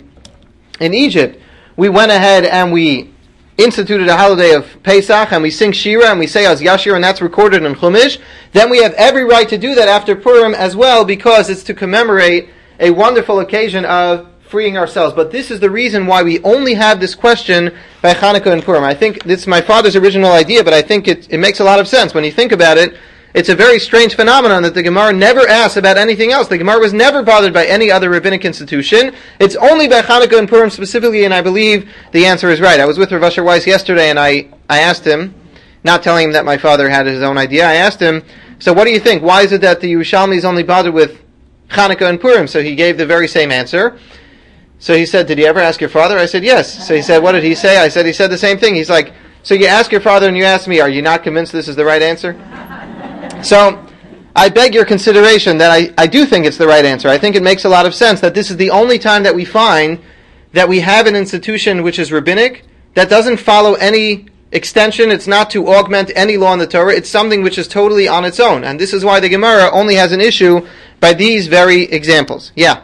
Egypt, we went ahead and we instituted a holiday of Pesach, and we sing Shira, and we say Az Yashir, and that's recorded in Chumash, then we have every right to do that after Purim as well, because it's to commemorate a wonderful occasion of freeing ourselves. But this is the reason why we only have this question by Hanukkah and Purim. I think this is my father's original idea, but I think it makes a lot of sense. When you think about it, it's a very strange phenomenon that the Gemara never asks about anything else. The Gemara was never bothered by any other rabbinic institution. It's only by Hanukkah and Purim specifically, and I believe the answer is right. I was with Rav Asher Weiss yesterday, and I asked him, not telling him that my father had his own idea, I asked him, so what do you think? Why is it that the Yerushalmi is only bothered with Hanukkah and Purim? So he gave the very same answer. So he said, did you ever ask your father? I said, yes. So he said, what did he say? I said, he said the same thing. He's like, so you ask your father and you ask me, are you not convinced this is the right answer? So I beg your consideration that I do think it's the right answer. I think it makes a lot of sense that this is the only time that we find that we have an institution which is rabbinic, that doesn't follow any extension. It's not to augment any law in the Torah. It's something which is totally on its own. And this is why the Gemara only has an issue by these very examples. Yeah?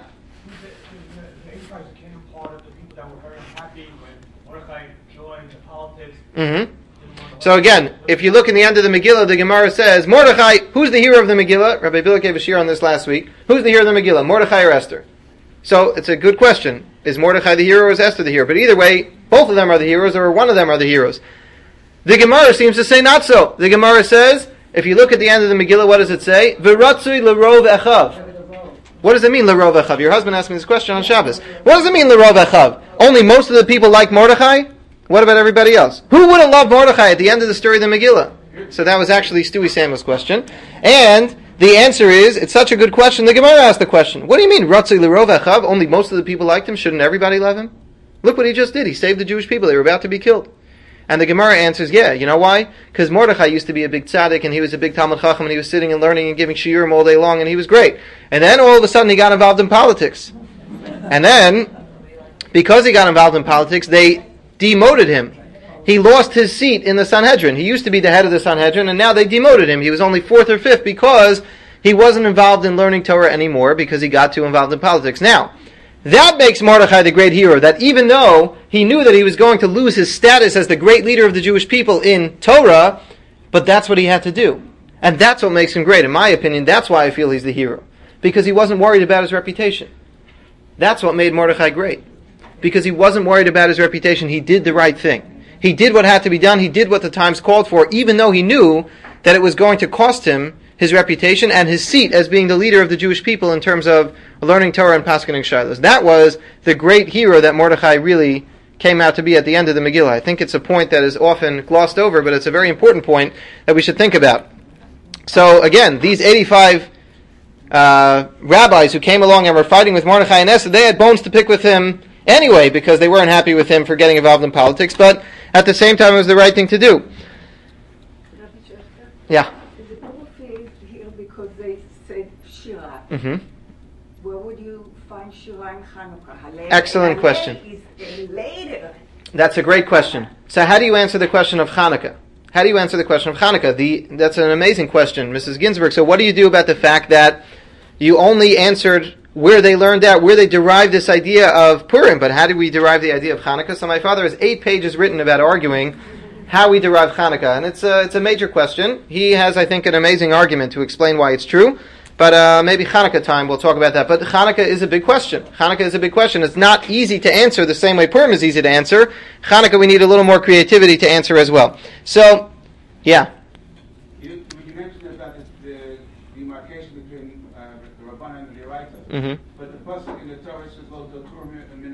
Mm-hmm. So again, if you look in the end of the Megillah, the Gemara says, Mordechai, who's the hero of the Megillah? Rabbi Billah gave a shir on this last week. Who's the hero of the Megillah, Mordechai or Esther? So it's a good question. Is Mordechai the hero or is Esther the hero? But either way, both of them are the heroes or one of them are the heroes. The Gemara seems to say not so. The Gemara says, if you look at the end of the Megillah, what does it say? V'ratzui l'rov echav. What does it mean, l'rov echav? Your husband asked me this question on Shabbos. What does it mean, l'rov echav? Only most of the people like Mordechai? What about everybody else? Who wouldn't love Mordechai at the end of the story of the Megillah? So that was actually Stewie Samuel's question. And the answer is, it's such a good question, the Gemara asked the question. What do you mean, Ratzui l'rov echav? Only most of the people liked him? Shouldn't everybody love him? Look what he just did. He saved the Jewish people. They were about to be killed. And the Gemara answers, yeah. You know why? Because Mordechai used to be a big tzaddik, and he was a big Talmud Chacham, and he was sitting and learning and giving shiurim all day long, and he was great. And then all of a sudden he got involved in politics. And then, because he got involved in politics, they demoted him. He lost his seat in the Sanhedrin. He used to be the head of the Sanhedrin, and now they demoted him. He was only 4th or 5th because he wasn't involved in learning Torah anymore because he got too involved in politics. Now, that makes Mordechai the great hero, that even though he knew that he was going to lose his status as the great leader of the Jewish people in Torah, but that's what he had to do. And that's what makes him great. In my opinion, that's why I feel he's the hero. Because he wasn't worried about his reputation. That's what made Mordechai great. Because he wasn't worried about his reputation. He did the right thing. He did what had to be done. He did what the times called for, even though he knew that it was going to cost him his reputation and his seat as being the leader of the Jewish people in terms of learning Torah and paskening shilos. That was the great hero that Mordechai really came out to be at the end of the Megillah. I think it's a point that is often glossed over, but it's a very important point that we should think about. So again, these 85 rabbis who came along and were fighting with Mordechai and Esther, they had bones to pick with him anyway because they weren't happy with him for getting involved in politics, but at the same time it was the right thing to do. Yeah. The people here because they said Shira. Mm-hmm. Where would you find Shira in Hanukkah? Excellent question. Is later. That's a great question. So how do you answer the question of Hanukkah? How do you answer the question of Hanukkah? That's an amazing question, Mrs. Ginsburg. So what do you do about the fact that you only answered where they learned that, where they derived this idea of Purim, but how do we derive the idea of Hanukkah? So my father has 8 pages written about arguing how we derive Hanukkah, and it's a major question. He has, I think, an amazing argument to explain why it's true, but maybe Hanukkah time we'll talk about that. But Hanukkah is a big question. Hanukkah is a big question. It's not easy to answer the same way Purim is easy to answer. Hanukkah we need a little more creativity to answer as well. So, yeah. You mentioned about the demarcation between the Rabbanan and the Oraita, Mm-hmm. but the pasuk in the Torah says Lo Totur Min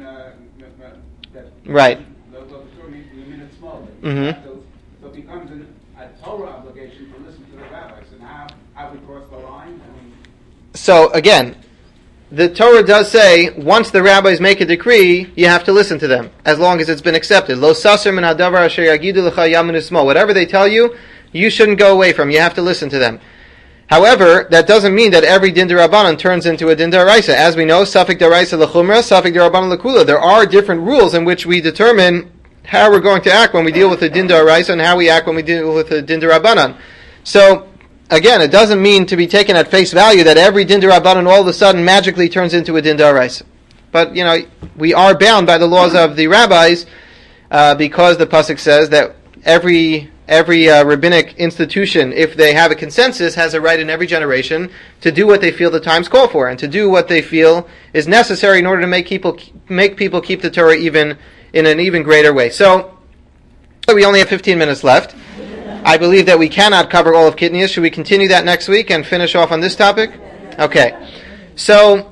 Right. Lo Totur Min Small. Mm-hmm. So it becomes a Torah obligation to listen to the rabbis, and how we cross the line. So again, the Torah does say once the rabbis make a decree, you have to listen to them as long as it's been accepted. Lo saser min hadavar asher yagidu lecha yamin usmo. Whatever they tell you, you shouldn't go away from. You have to listen to them. However, that doesn't mean that every din d'Rabbanan turns into a din d'Oraisa. As we know, Safek d'Oraisa l'chumra, Safek d'Rabbanan l'kula. There are different rules in which we determine how we're going to act when we deal with a din d'Oraisa and how we act when we deal with a din d'Rabbanan. So, again, it doesn't mean to be taken at face value that every din d'Rabbanan all of a sudden magically turns into a din d'Oraisa. But, we are bound by the laws of the rabbis because the pasuk says that every rabbinic institution, if they have a consensus, has a right in every generation to do what they feel the times call for, and to do what they feel is necessary in order to make people keep the Torah even in an even greater way. So, we only have 15 minutes left. I believe that we cannot cover all of Kitnius. Should we continue that next week and finish off on this topic? Okay. So,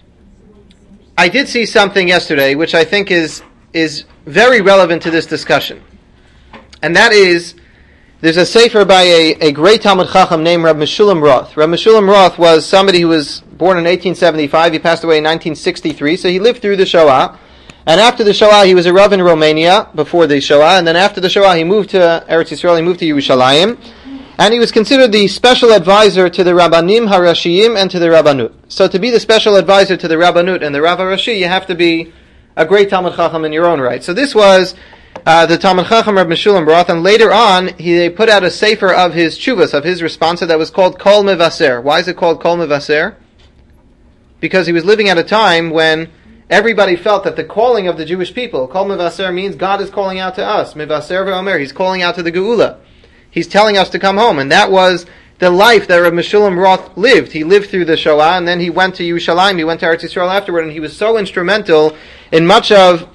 I did see something yesterday which I think is very relevant to this discussion. And that is, there's a sefer by a great Talmud Chacham named Reb Meshulam Roth. Reb Meshulam Roth was somebody who was born in 1875. He passed away in 1963, so he lived through the Shoah. And after the Shoah, he was a Rav in Romania, before the Shoah. And then after the Shoah, he moved to Eretz Yisrael, he moved to Yerushalayim. And he was considered the special advisor to the Rabbanim HaRashiyim and to the Rabbanut. So to be the special advisor to the Rabbanut and the Rav HaRashi, you have to be a great Talmud Chacham in your own right. So this was the Talmud Chacham Reb Meshulam Roth, and later on, they put out a sefer of his tshuvas, of his responsa, that was called Kol Mevaser. Why is it called Kol Mevaser? Because he was living at a time when everybody felt that the calling of the Jewish people, Kol Mevaser, means God is calling out to us. Mevaser ve'omer, He's calling out to the Geula. He's telling us to come home, and that was the life that Reb Meshulam Roth lived. He lived through the Shoah, and then he went to Yerushalayim, he went to Eretz Yisrael afterward, and he was so instrumental in much of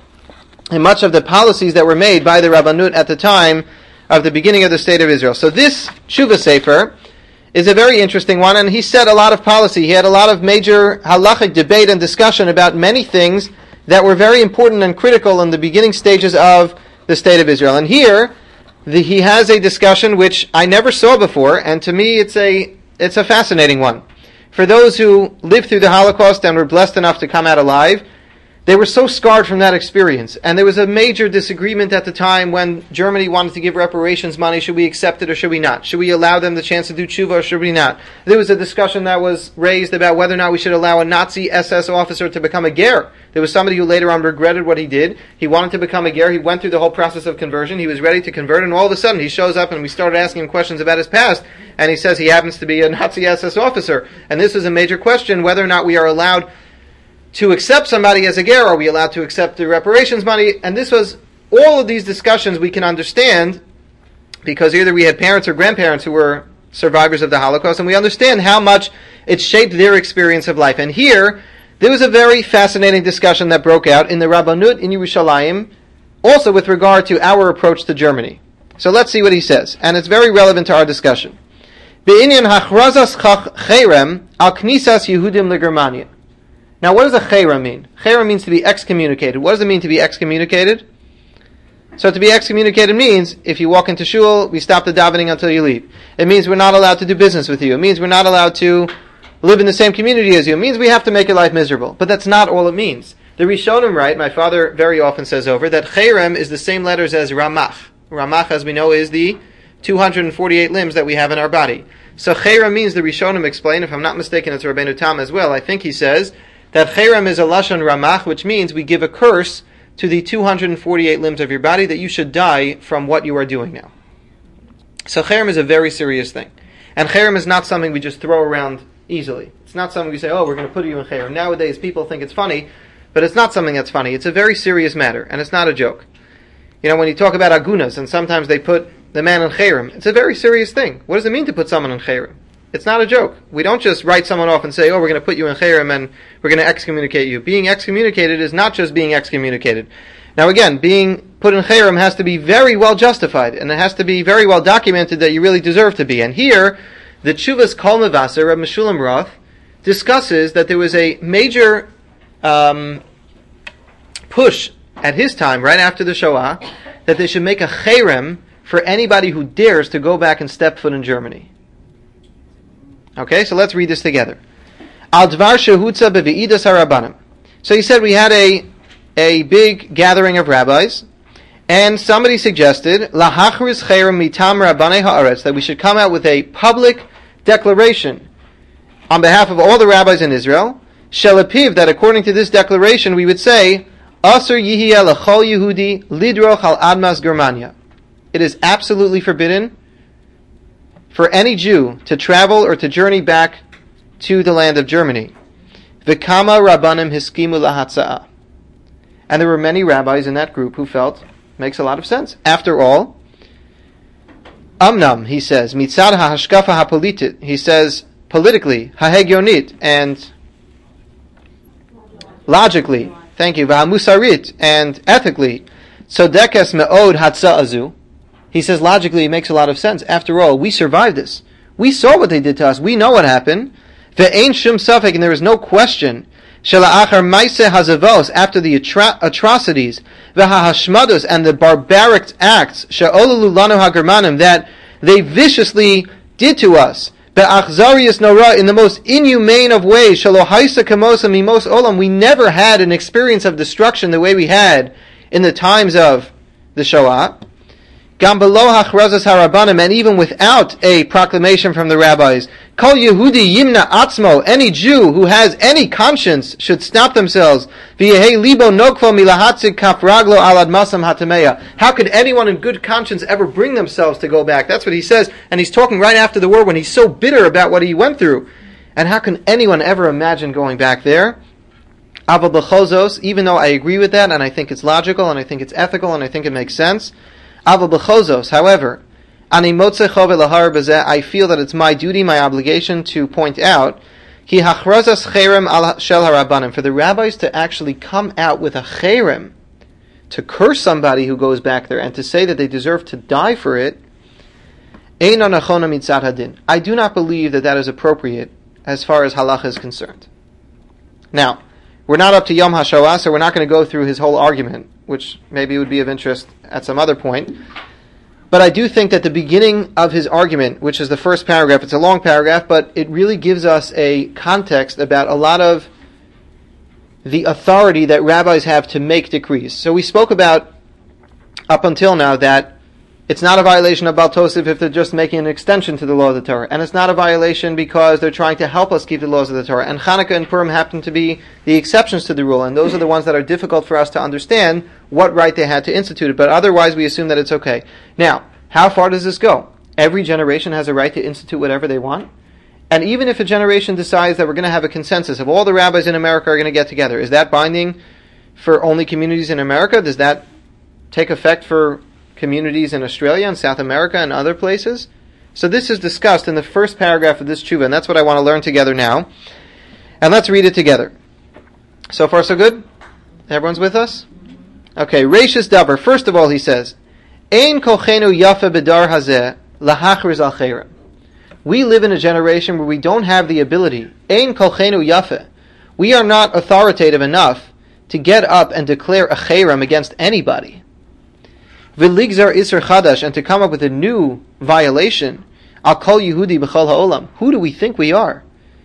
the policies that were made by the Rabbanut at the time of the beginning of the State of Israel. So this Tshuva Sefer is a very interesting one, and he set a lot of policy. He had a lot of major halachic debate and discussion about many things that were very important and critical in the beginning stages of the State of Israel. And here, he has a discussion which I never saw before, and to me it's a fascinating one. For those who lived through the Holocaust and were blessed enough to come out alive, they were so scarred from that experience. And there was a major disagreement at the time when Germany wanted to give reparations money. Should we accept it or should we not? Should we allow them the chance to do tshuva or should we not? There was a discussion that was raised about whether or not we should allow a Nazi SS officer to become a ger. There was somebody who later on regretted what he did. He wanted to become a ger. He went through the whole process of conversion. He was ready to convert, and all of a sudden he shows up and we started asking him questions about his past, and he says he happens to be a Nazi SS officer. And this is a major question, whether or not we are allowed to accept somebody as a ger. Are we allowed to accept the reparations money? And this was, all of these discussions we can understand because either we had parents or grandparents who were survivors of the Holocaust, and we understand how much it shaped their experience of life. And here, there was a very fascinating discussion that broke out in the Rabbanut in Yerushalayim, also with regard to our approach to Germany. So let's see what he says, and it's very relevant to our discussion. Be'inyan hachrazas cherem al knisas Yehudim leGermania. Now, what does a chera mean? Chera means to be excommunicated. What does it mean to be excommunicated? So to be excommunicated means, if you walk into shul, we stop the davening until you leave. It means we're not allowed to do business with you. It means we're not allowed to live in the same community as you. It means we have to make your life miserable. But that's not all it means. The Rishonim write, my father very often says over, that cherem is the same letters as ramach. Ramach, as we know, is the 248 limbs that we have in our body. So cherem means, the Rishonim explain, if I'm not mistaken, it's Rabbeinu Tam as well, I think he says, that cherem is a lashon ramach, which means we give a curse to the 248 limbs of your body that you should die from what you are doing now. So cherem is a very serious thing. And cherem is not something we just throw around easily. It's not something we say, oh, we're going to put you in cherem. Nowadays, people think it's funny, but it's not something that's funny. It's a very serious matter, and it's not a joke. You know, when you talk about agunas, and sometimes they put the man in cherem, it's a very serious thing. What does it mean to put someone in cherem? It's not a joke. We don't just write someone off and say, oh, we're going to put you in cherem and we're going to excommunicate you. Being excommunicated is not just being excommunicated. Now again, being put in cherem has to be very well justified, and it has to be very well documented that you really deserve to be. And here, the Tshuvas Kol Mevasser, Reb Meshulam Roth, discusses that there was a major push at his time, right after the Shoah, that they should make a cherem for anybody who dares to go back and step foot in Germany. Okay, so let's read this together. Al dvar shehutza bevi'idas harabanim. So he said we had a big gathering of rabbis, and somebody suggested lahachris cherem mitam rabbanei haaretz, that we should come out with a public declaration on behalf of all the rabbis in Israel, shelapiv, that according to this declaration we would say, Asur yihiyeh lechol Yehudi lidroch al admas Germania. It is absolutely forbidden for any Jew to travel or to journey back to the land of Germany. V'kama rabbanim hiskimu lahatza'ah. And there were many rabbis in that group who felt, makes a lot of sense. After all, Amnam, he says, mitzad ha'hashkafa ha'politit, he says, politically, ha'hegionit, and logically, thank you, v'hamusarit, and ethically, tzodekes me'od hatza'azu, he says logically it makes a lot of sense. After all, we survived this. We saw what they did to us. We know what happened. Ve'ein shum safek, and there is no question, shela'achar maise hazavos, after the atrocities, ve'hahashmados, and the barbaric acts, she'olulu lanu ha'germanim, that they viciously did to us, be'achzarius nora, in the most inhumane of ways, shalohaisa kamosa mimos olam, we never had an experience of destruction the way we had in the times of the Shoah. Gam below hachrazas harabanim, and even without a proclamation from the rabbis, kol Yehudi yimna atzmo, any Jew who has any conscience should stop themselves. V'yehei libo nokvo milahatzik kaf raglo al admasam hatameya. How could anyone in good conscience ever bring themselves to go back? That's what he says, and he's talking right after the war when he's so bitter about what he went through. And how can anyone ever imagine going back there? Aval b'chozos, even though I agree with that, and I think it's logical, and I think it's ethical, and I think it makes sense. Aval b'chozos, however, ani motze chove lahar bezeh, I feel that it's my duty, my obligation to point out, ki hachrazas cherem al shel harabanim, for the rabbis to actually come out with a cherem, to curse somebody who goes back there, and to say that they deserve to die for it, ein anachona mitzad hadin. I do not believe that that is appropriate as far as halacha is concerned. Now, we're not up to Yom HaShoah, so we're not going to go through his whole argument, which maybe would be of interest at some other point. But I do think that the beginning of his argument, which is the first paragraph, it's a long paragraph, but it really gives us a context about a lot of the authority that rabbis have to make decrees. So we spoke about, up until now, that it's not a violation of Baal Tosef if they're just making an extension to the law of the Torah. And it's not a violation because they're trying to help us keep the laws of the Torah. And Hanukkah and Purim happen to be the exceptions to the rule. And those are the ones that are difficult for us to understand what right they had to institute it. But otherwise we assume that it's okay. Now, how far does this go? Every generation has a right to institute whatever they want. And even if a generation decides that we're going to have a consensus of all the rabbis in America are going to get together, is that binding for only communities in America? Does that take effect for communities in Australia and South America and other places? So this is discussed in the first paragraph of this tshuva, and that's what I want to learn together now. And let's read it together. So far so good? Everyone's with us? Okay, Reishis Dabar. First of all, he says, Ein kochenu yafe bedar hazeh lahachriz al cherem. We live in a generation where we don't have the ability. Ein kochenu yafe. We are not authoritative enough to get up and declare a cherem against anybody. V'ligzar isur chadash, and to come up with a new violation. Al kol Yehudi b'chol ha'olam. Who do we think we are?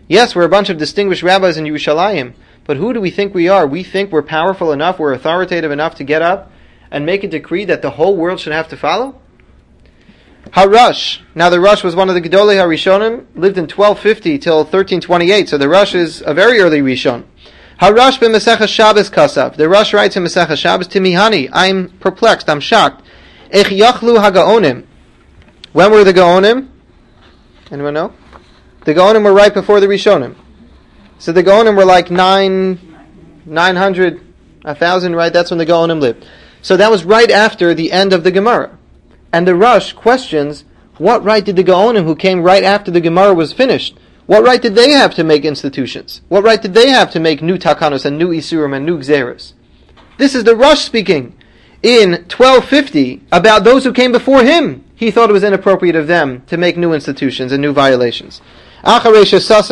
Yes, we're a bunch of distinguished rabbis in Yerushalayim, but who do we think we are? We think we're powerful enough, we're authoritative enough to get up and make a decree that the whole world should have to follow? HaRush. Now the Rush was one of the Gedolei HaRishonim, lived in 1250 till 1328, so the Rush is a very early Rishon. HaRush b'Maseches Shabbos Kasav. The Rush writes in Maseches Shabbos, Timihani, I'm perplexed, I'm shocked. Ech yachlu hagaonim. When were the Gaonim? Anyone know? The Gaonim were right before the Rishonim. So the Gaonim were like 900, 1,000, right? That's when the Gaonim lived. So that was right after the end of the Gemara. And the Rush questions, what right did the Gaonim who came right after the Gemara was finished, what right did they have to make institutions? What right did they have to make new takanos and new isurim and new gzeros? This is the Rush speaking in 1250 about those who came before him. He thought it was inappropriate of them to make new institutions and new violations. After Rav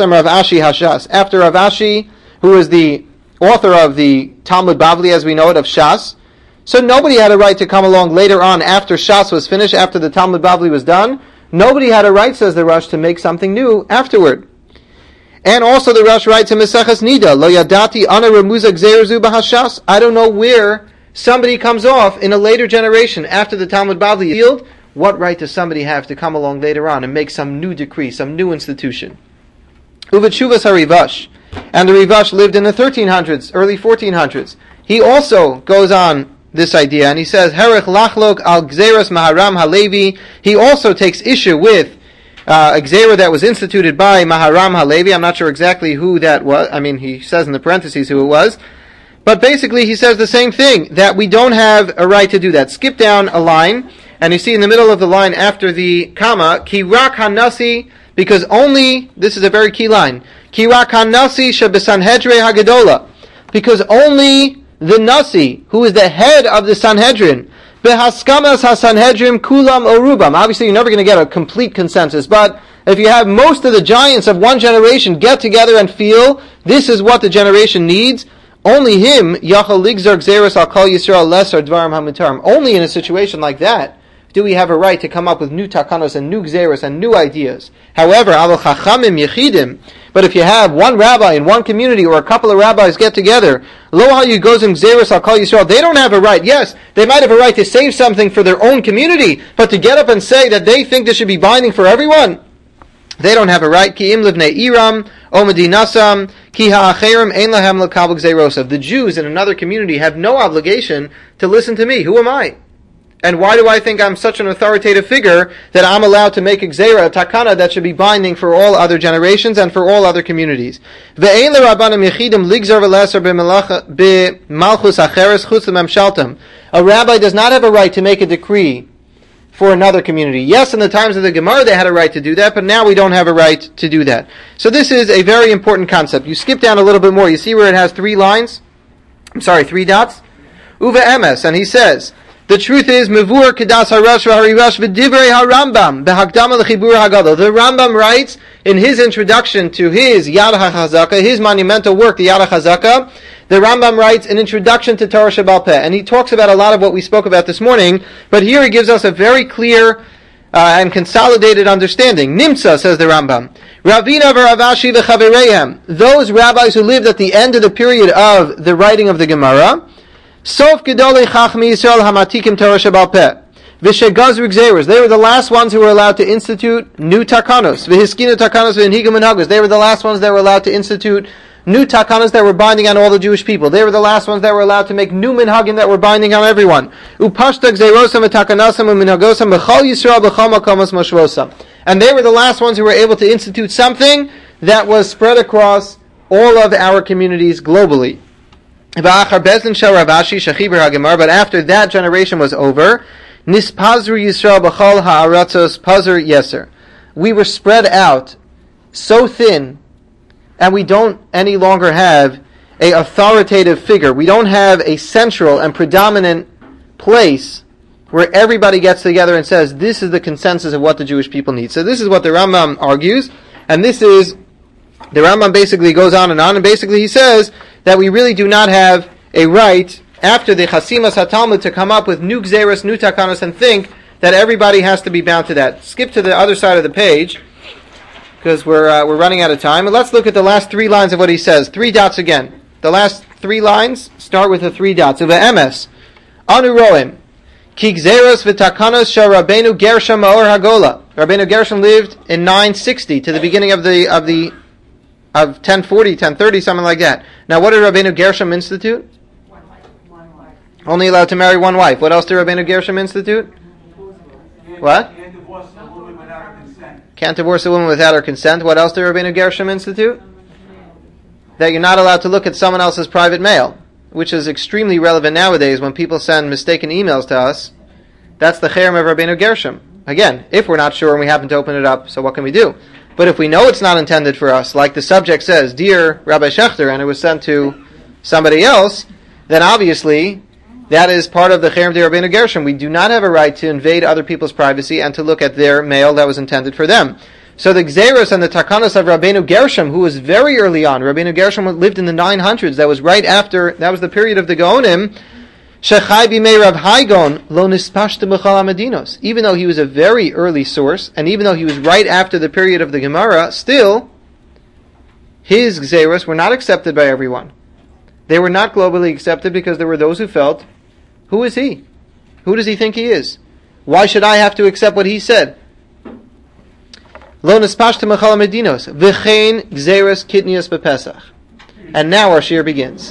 Ashi, who is the author of the Talmud Bavli as we know it, of Shas, so nobody had a right to come along later on after Shas was finished, after the Talmud Bavli was done. Nobody had a right, says the Rush, to make something new afterward. And also the Rush writes in Maseches Nida, Lo yadati ana remuza gzeirzu b'hashas. I don't know where somebody comes off in a later generation after the Talmud Bavli yield. What right does somebody have to come along later on and make some new decree, some new institution? Uvetshuvas HaRivash. And the Rivash lived in the 1300s, early 1400s. He also goes on this idea, and he says, Herech lachlok al gzeras Maharam Halevi. He also takes issue with a gzera that was instituted by Maharam Halevi. I'm not sure exactly who that was. I mean, he says in the parentheses who it was. But basically, he says the same thing, that we don't have a right to do that. Skip down a line, and you see in the middle of the line after the comma, Ki rak hanasi, because only, this is a very key line, Ki rak hanasi shebesanhedre hagedola, because only the Nasi, who is the head of the Sanhedrin, behaskamas hasanhedrim kulam orubam. Obviously, you're never going to get a complete consensus, but if you have most of the giants of one generation get together and feel this is what the generation needs, only him yachal ligzar gzeros al kol Yisrael lesar dvarim hamutarim. Only in a situation like that do we have a right to come up with new takanos and new gzeros and new ideas. However, avol chachamim yechidim. But if you have one rabbi in one community or a couple of rabbis get together, lo hayu gozim gzeros al kol Yisrael, they don't have a right. Yes, they might have a right to save something for their own community, but to get up and say that they think this should be binding for everyone, they don't have a right. Ki im livnei Iram o medinasam ki ha'acherim ein lahem lekabel gzerosav. The Jews in another community have no obligation to listen to me. Who am I? And why do I think I'm such an authoritative figure that I'm allowed to make a gzeira, a takana, that should be binding for all other generations and for all other communities? A rabbi does not have a right to make a decree for another community. Yes, in the times of the Gemara they had a right to do that, but now we don't have a right to do that. So this is a very important concept. You skip down a little bit more. You see where it has three dots? Uva emes, and he says, the truth is, Mevur Kedas HaRush VaHaRivash V'divrei HaRambam B'Hakdama L'Chibur HaGadol. The Rambam writes in his introduction to his Yad HaChazaka, his monumental work, the Yad HaChazaka, the Rambam writes an introduction to Torah Shebaal Peh, and he talks about a lot of what we spoke about this morning, but here he gives us a very clear and consolidated understanding. Nimtza, says the Rambam, Ravina v'Ravashi v'Chavereihem, those rabbis who lived at the end of the period of the writing of the Gemara, Sof Gedolei Chachmi Yisrael Hamatikim Torah Shebaal Peh. V'shegazru gzeros. They were the last ones who were allowed to institute new takanos. V'hiskinu takanos v'hinhigum minhagos. They were the last ones that were allowed to institute new takanos that were binding on all the Jewish people. They were the last ones that were allowed to make new minhagim that were binding on everyone. Upashta gzerosam v'takanasam v'minhagosam v'chol Yisrael v'chol makomos moshvosam. And they were the last ones who were able to institute something that was spread across all of our communities globally. But after that generation was over, Nispazru Yisrael b'chol ha'aratzos pazur yeser. We were spread out so thin, and we don't any longer have a authoritative figure. We don't have a central and predominant place where everybody gets together and says, this is the consensus of what the Jewish people need. So this is what the Rambam argues, and this is, the Rambam basically goes on, and basically he says that we really do not have a right, after the Chasimas HaTalmud, to come up with new gzeros, new takanos, and think that everybody has to be bound to that. Skip to the other side of the page, because we're running out of time. But let's look at the last 3 lines of what he says. 3 dots again. The last 3 lines start with the 3 dots. Uve'emes, anu roim, ki gzeros v'takanos shel Rabbeinu Gershom ma'or hagola. Rabbeinu Gershom lived in 960 to the beginning of 1040, 1030, something like that. Now, what did Rabbeinu Gershom institute? One wife. Only allowed to marry one wife. What else did Rabbeinu Gershom institute? What? Can't divorce a woman without her consent. Can't divorce a woman without her consent. What else did Rabbeinu Gershom institute? That you're not allowed to look at someone else's private mail, which is extremely relevant nowadays when people send mistaken emails to us. That's the cherem of Rabbeinu Gershom. Again, if we're not sure and we happen to open it up, so what can we do? But if we know it's not intended for us, like the subject says, Dear Rabbi Schechter, and it was sent to somebody else, then obviously that is part of the cherem of Rabbeinu Gershom. We do not have a right to invade other people's privacy and to look at their mail that was intended for them. So the Gzeros and the Takanos of Rabbeinu Gershom, who was very early on, Rabbeinu Gershom lived in the 900s, that was right after, that was the period of the Gaonim, Shechai b'mei Rav Haigon lo nispashta b'chal hamedinos. Even though he was a very early source, and even though he was right after the period of the Gemara, still, his Gzeros were not accepted by everyone. They were not globally accepted because there were those who felt, who is he? Who does he think he is? Why should I have to accept what he said? Lo nispashta b'chal hamedinos v'chein Gzeros kitnios b'Pesach. And now our shir begins.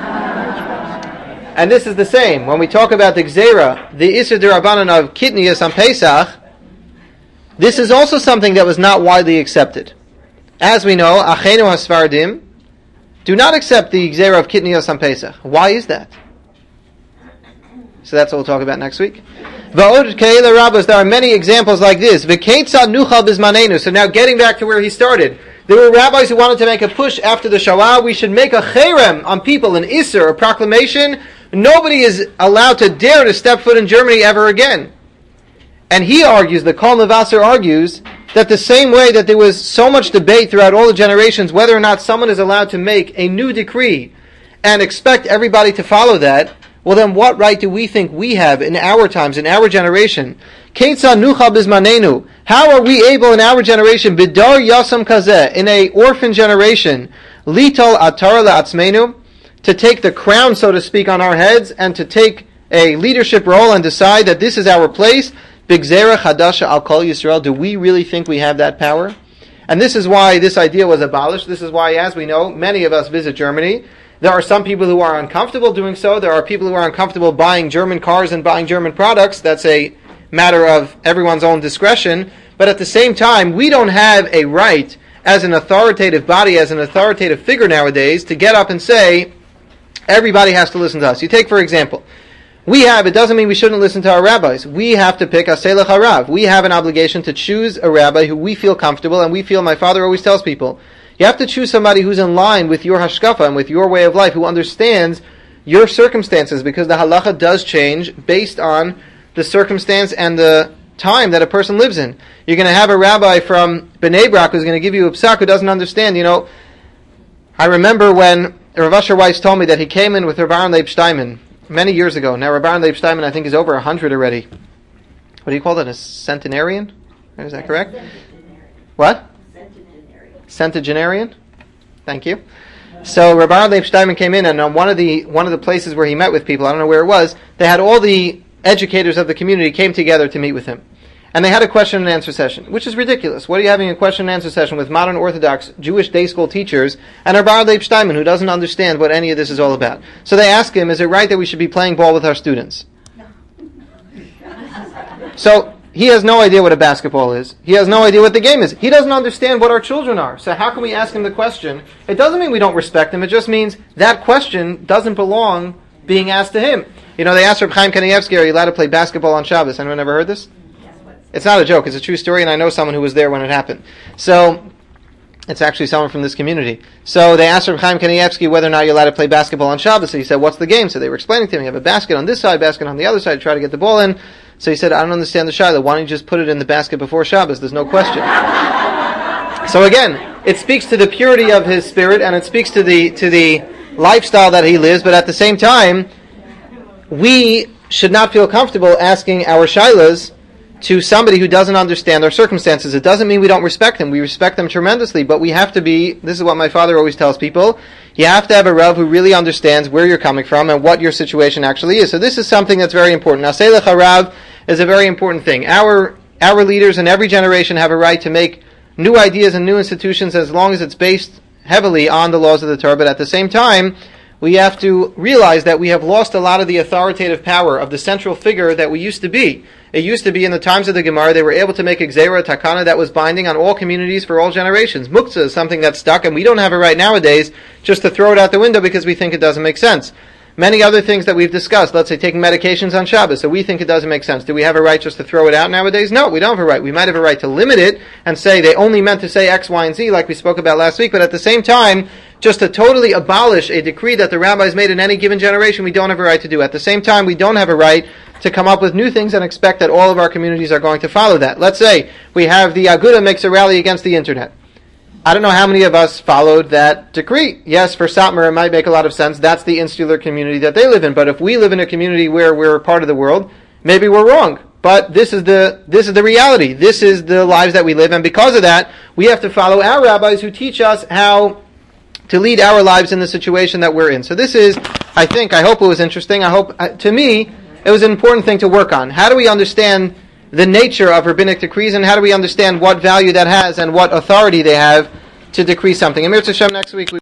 And this is the same. When we talk about the Gzera, the Isser D'Rabbanan of Kitnius on Pesach, this is also something that was not widely accepted. As we know, Achenu HaSfardim do not accept the Gzera of Kitnius on Pesach. Why is that? So that's what we'll talk about next week. Va'od Ke'ela Rabbos, there are many examples like this. V'Keitzad Nuchal Bizmanenu. So now getting back to where he started. There were rabbis who wanted to make a push after the Shoah. We should make a cherem on people, an Isser, a proclamation. Nobody is allowed to dare to step foot in Germany ever again. And he argues, the Kol Nevasser argues, that the same way that there was so much debate throughout all the generations whether or not someone is allowed to make a new decree and expect everybody to follow that, well then what right do we think we have in our times, in our generation? Ketzah nuchal bizmanenu. How are we able in our generation, bidar yasam kazeh, in a orphan generation, litol atar la'atzmenu, to take the crown, so to speak, on our heads and to take a leadership role and decide that this is our place? Bigzera chadasha al kol Yisrael. Do we really think we have that power? And this is why this idea was abolished. This is why, as we know, many of us visit Germany. There are some people who are uncomfortable doing so. There are people who are uncomfortable buying German cars and buying German products. That's a matter of everyone's own discretion. But at the same time, we don't have a right as an authoritative body, as an authoritative figure nowadays, to get up and say, everybody has to listen to us. You take, for example, it doesn't mean we shouldn't listen to our rabbis. We have to pick a Selech HaRav. We have an obligation to choose a rabbi who we feel comfortable, and we feel, my father always tells people, you have to choose somebody who's in line with your hashkafa and with your way of life, who understands your circumstances, because the halacha does change based on the circumstance and the time that a person lives in. You're going to have a rabbi from Bnei Brak who's going to give you a psak who doesn't understand. I remember when Rav Asher Weiss told me that he came in with Rav Aaron Leib Steinman many years ago. Now Rav Aaron Leib Steinman, I think, is over 100 already. What do you call that? A centenarian? Is that correct? What? Centenarian. Thank you. So Rav Aaron Leib Steinman came in, and on one of the places where he met with people, I don't know where it was, they had all the educators of the community came together to meet with him. And they had a question and answer session, which is ridiculous. What are you having a question and answer session with modern Orthodox Jewish day school teachers and Rav Aaron Leib Steinman, who doesn't understand what any of this is all about? So they ask him, is it right that we should be playing ball with our students? So he has no idea what a basketball is. He has no idea what the game is. He doesn't understand what our children are. So how can we ask him the question? It doesn't mean we don't respect him. It just means that question doesn't belong being asked to him. They asked Reb Chaim Kanievsky, are you allowed to play basketball on Shabbos? Anyone ever heard this? It's not a joke. It's a true story, and I know someone who was there when it happened. So it's actually someone from this community. So they asked Reb Chaim Kanievsky whether or not you're allowed to play basketball on Shabbos. So he said, what's the game? So they were explaining to him, you have a basket on this side, basket on the other side, to try to get the ball in. So he said, I don't understand the Shiloh. Why don't you just put it in the basket before Shabbos? There's no question. So again, it speaks to the purity of his spirit, and it speaks to the lifestyle that he lives, but at the same time, we should not feel comfortable asking our Shilohs to somebody who doesn't understand our circumstances. It doesn't mean we don't respect them. We respect them tremendously, but we have to be, this is what my father always tells people, you have to have a Rav who really understands where you're coming from and what your situation actually is. So this is something that's very important. Naseh lecha Rav is a very important thing. Our leaders in every generation have a right to make new ideas and new institutions as long as it's based heavily on the laws of the Torah, but at the same time, we have to realize that we have lost a lot of the authoritative power of the central figure that we used to be. It used to be in the times of the Gemara, they were able to make a Gzeira, Takana, that was binding on all communities for all generations. Muktzah is something that's stuck, and we don't have it right nowadays just to throw it out the window because we think it doesn't make sense. Many other things that we've discussed, let's say taking medications on Shabbos, so we think it doesn't make sense. Do we have a right just to throw it out nowadays? No, we don't have a right. We might have a right to limit it and say they only meant to say X, Y, and Z like we spoke about last week, but at the same time, just to totally abolish a decree that the rabbis made in any given generation, we don't have a right to do. At the same time, we don't have a right to come up with new things and expect that all of our communities are going to follow that. Let's say we have the Aguda makes a rally against the internet. I don't know how many of us followed that decree. Yes, for Satmar it might make a lot of sense. That's the insular community that they live in. But if we live in a community where we're a part of the world, maybe we're wrong. But this is the reality. This is the lives that we live, and because of that, we have to follow our rabbis who teach us how to lead our lives in the situation that we're in. So this is, I hope it was interesting. To me, it was an important thing to work on. How do we understand the nature of rabbinic decrees, and how do we understand what value that has and what authority they have to decree something? And Mirza Hashem, next week